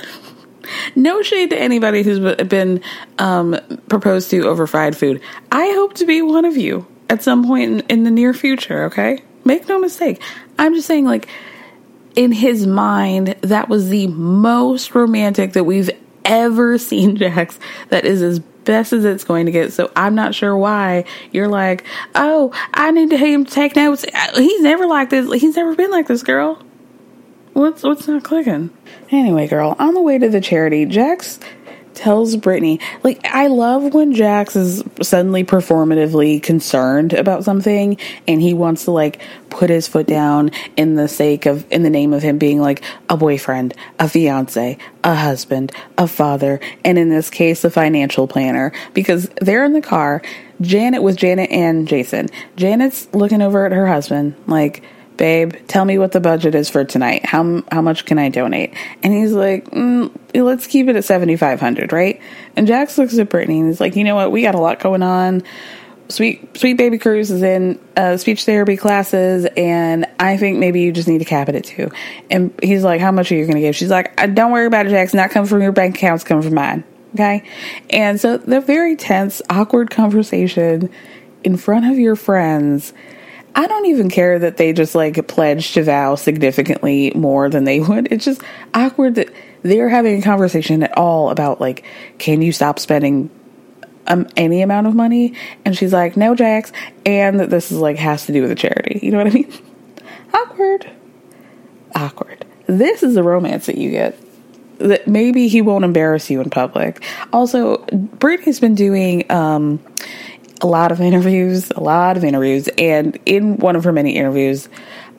No shade to anybody who's been um, proposed to over fried food. I hope to be one of you at some point in, in the near future, okay? Make no mistake. I'm just saying, like, in his mind, that was the most romantic that we've ever seen Jax. That is as best as it's going to get. So I'm not sure why you're like, oh, I need to him take notes. He's never like this. He's never been like this, girl. What's what's not clicking? Anyway, girl, on the way to the charity, Jax tells Brittany, like, I love when Jax is suddenly performatively concerned about something and he wants to, like, put his foot down in the sake of, in the name of him being, like, a boyfriend, a fiance, a husband, a father, and in this case, a financial planner, because they're in the car, Janet with Janet and Jason. Janet's looking over at her husband, like, babe, tell me what the budget is for tonight. How how much can I donate? And he's like, mm, let's keep it at seventy-five hundred, right? And Jax looks at Brittany and he's like, you know what? We got a lot going on. Sweet Sweet Baby Cruz is in uh, speech therapy classes, and I think maybe you just need to cap it at two. And he's like, how much are you going to give? She's like, don't worry about it, Jax. Not coming from your bank account, it's coming from mine. Okay? And so the very tense, awkward conversation in front of your friends. I don't even care that they just, like, pledged to vow significantly more than they would. It's just awkward that they're having a conversation at all about, like, can you stop spending um, any amount of money? And she's like, no, Jax. And that this is, like, has to do with a charity. You know what I mean? Awkward. Awkward. This is the romance that you get. That maybe he won't embarrass you in public. Also, Brittany's been doing um, a lot of interviews, a lot of interviews, and in one of her many interviews,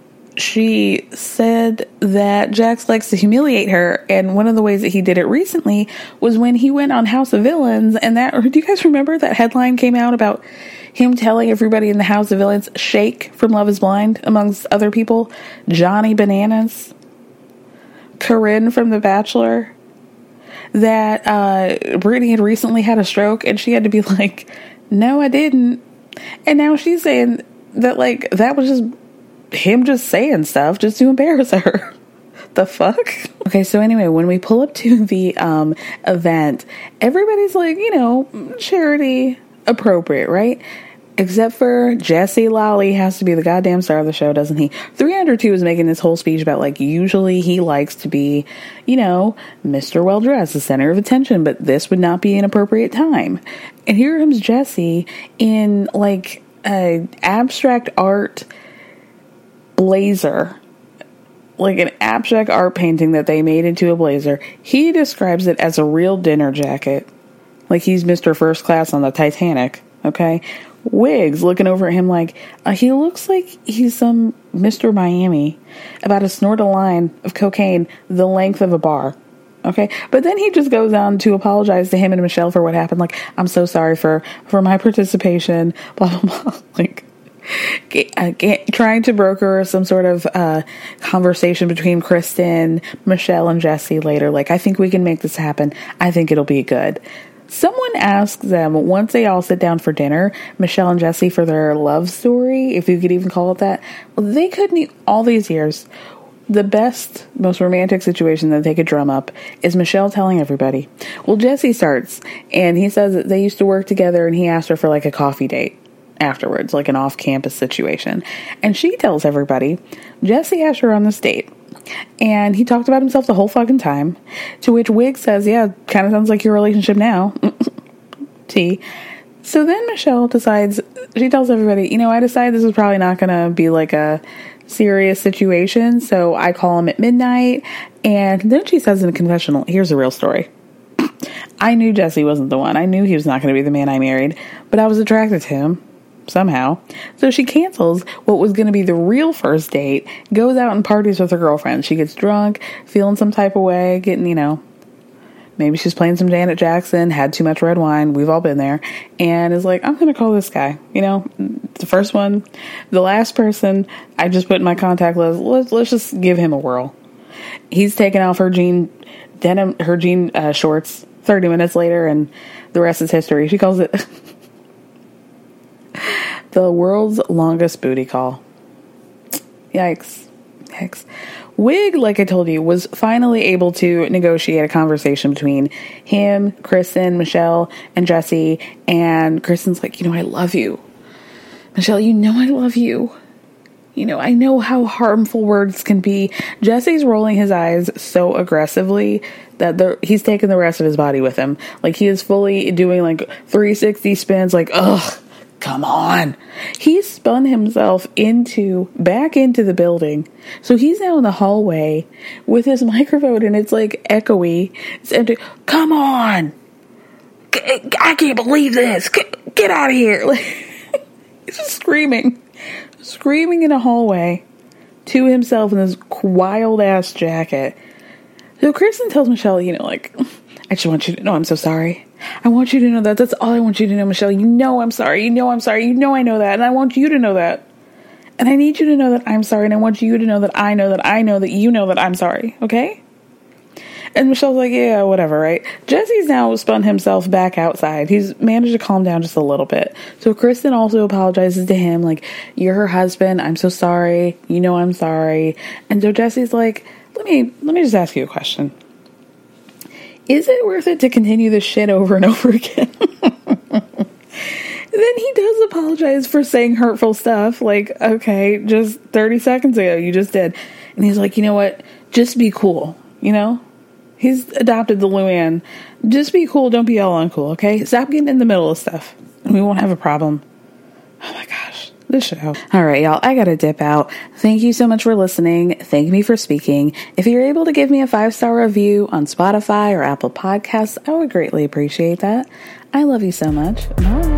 she said that Jax likes to humiliate her, and one of the ways that he did it recently was when he went on House of Villains, and that, do you guys remember that headline came out about him telling everybody in the House of Villains, Shake from Love is Blind, amongst other people, Johnny Bananas, Corinne from The Bachelor, that uh, Brittany had recently had a stroke, and she had to be like, no, I didn't. And now she's saying that, like, that was just him just saying stuff just to embarrass her. The fuck? Okay, so anyway, when we pull up to the um, event, everybody's like, you know, charity appropriate, right? Except for Jesse Lally has to be the goddamn star of the show, doesn't he? three hundred two is making this whole speech about, like, usually he likes to be, you know, Mister Well-Dressed, the center of attention, but this would not be an appropriate time. And here comes Jesse in, like, a abstract art blazer. Like an abstract art painting that they made into a blazer. He describes it as a real dinner jacket. Like he's Mister First Class on the Titanic, okay? Wiggs looking over at him like, uh, he looks like he's some Mister Miami about to snort a line of cocaine the length of a bar. Okay, but then he just goes on to apologize to him and Michelle for what happened. Like, I'm so sorry for, for my participation, blah, blah, blah. Like, get, uh, get, trying to broker some sort of uh, conversation between Kristen, Michelle, and Jesse later. Like, I think we can make this happen. I think it'll be good. Someone asks them, once they all sit down for dinner, Michelle and Jesse, for their love story, if you could even call it that. Well, they couldn't, all these years, the best, most romantic situation that they could drum up is Michelle telling everybody. Well, Jesse starts, and he says that they used to work together, and he asked her for, like, a coffee date afterwards, like an off-campus situation. And she tells everybody, Jesse asked her on this date. And he talked about himself the whole fucking time. To which Wig says, yeah, kind of sounds like your relationship now. T. So then Michelle decides, she tells everybody, you know, I decided this is probably not going to be like a serious situation. So I call him at midnight. And then she says in a confessional, here's the real story. I knew Jesse wasn't the one. I knew he was not going to be the man I married. But I was attracted to him. Somehow. So she cancels what was going to be the real first date, goes out and parties with her girlfriend. She gets drunk, feeling some type of way, getting, you know, maybe she's playing some Janet Jackson, had too much red wine, we've all been there, and is like, I'm going to call this guy. You know, the first one, the last person I just put in my contact list, let's, let's just give him a whirl. He's taken off her jean, denim, her jean uh, shorts thirty minutes later, and the rest is history. She calls it the world's longest booty call. Yikes. Yikes. Wig, like I told you, was finally able to negotiate a conversation between him, Kristen, Michelle, and Jesse. And Kristen's like, you know, I love you. Michelle, you know I love you. You know, I know how harmful words can be. Jesse's rolling his eyes so aggressively that the, he's taking the rest of his body with him. Like, he is fully doing, like, three sixty spins, like, ugh. Come on. He spun himself into, back into the building. So he's now in the hallway with his microphone and it's like echoey. It's empty. Come on. I can't believe this. Get, get out of here. Like, he's just screaming. Screaming in a hallway to himself in this wild ass jacket. So Kristen tells Michelle, you know, like, I just want you to know I'm so sorry. I want you to know that. That's all I want you to know, Michelle. You know I'm sorry. You know I'm sorry. You know I know that. And I want you to know that. And I need you to know that I'm sorry. And I want you to know that I know that I know that you know that I'm sorry. Okay? And Michelle's like, yeah, whatever, right? Jesse's now spun himself back outside. He's managed to calm down just a little bit. So Kristen also apologizes to him, like, you're her husband. I'm so sorry. You know I'm sorry. And so Jesse's like, let me let me just ask you a question. Is it worth it to continue this shit over and over again? Then he does apologize for saying hurtful stuff. Like, okay, just thirty seconds ago, you just did. And he's like, you know what? Just be cool, you know? He's adopted the Luann. Just be cool. Don't be all uncool, okay? Stop getting in the middle of stuff, and we won't have a problem. Oh my gosh, this show. All right, y'all, I gotta dip out. Thank you so much for listening. Thank me for speaking. If you're able to give me a five-star review on Spotify or Apple Podcasts, I would greatly appreciate that. I love you so much. Bye.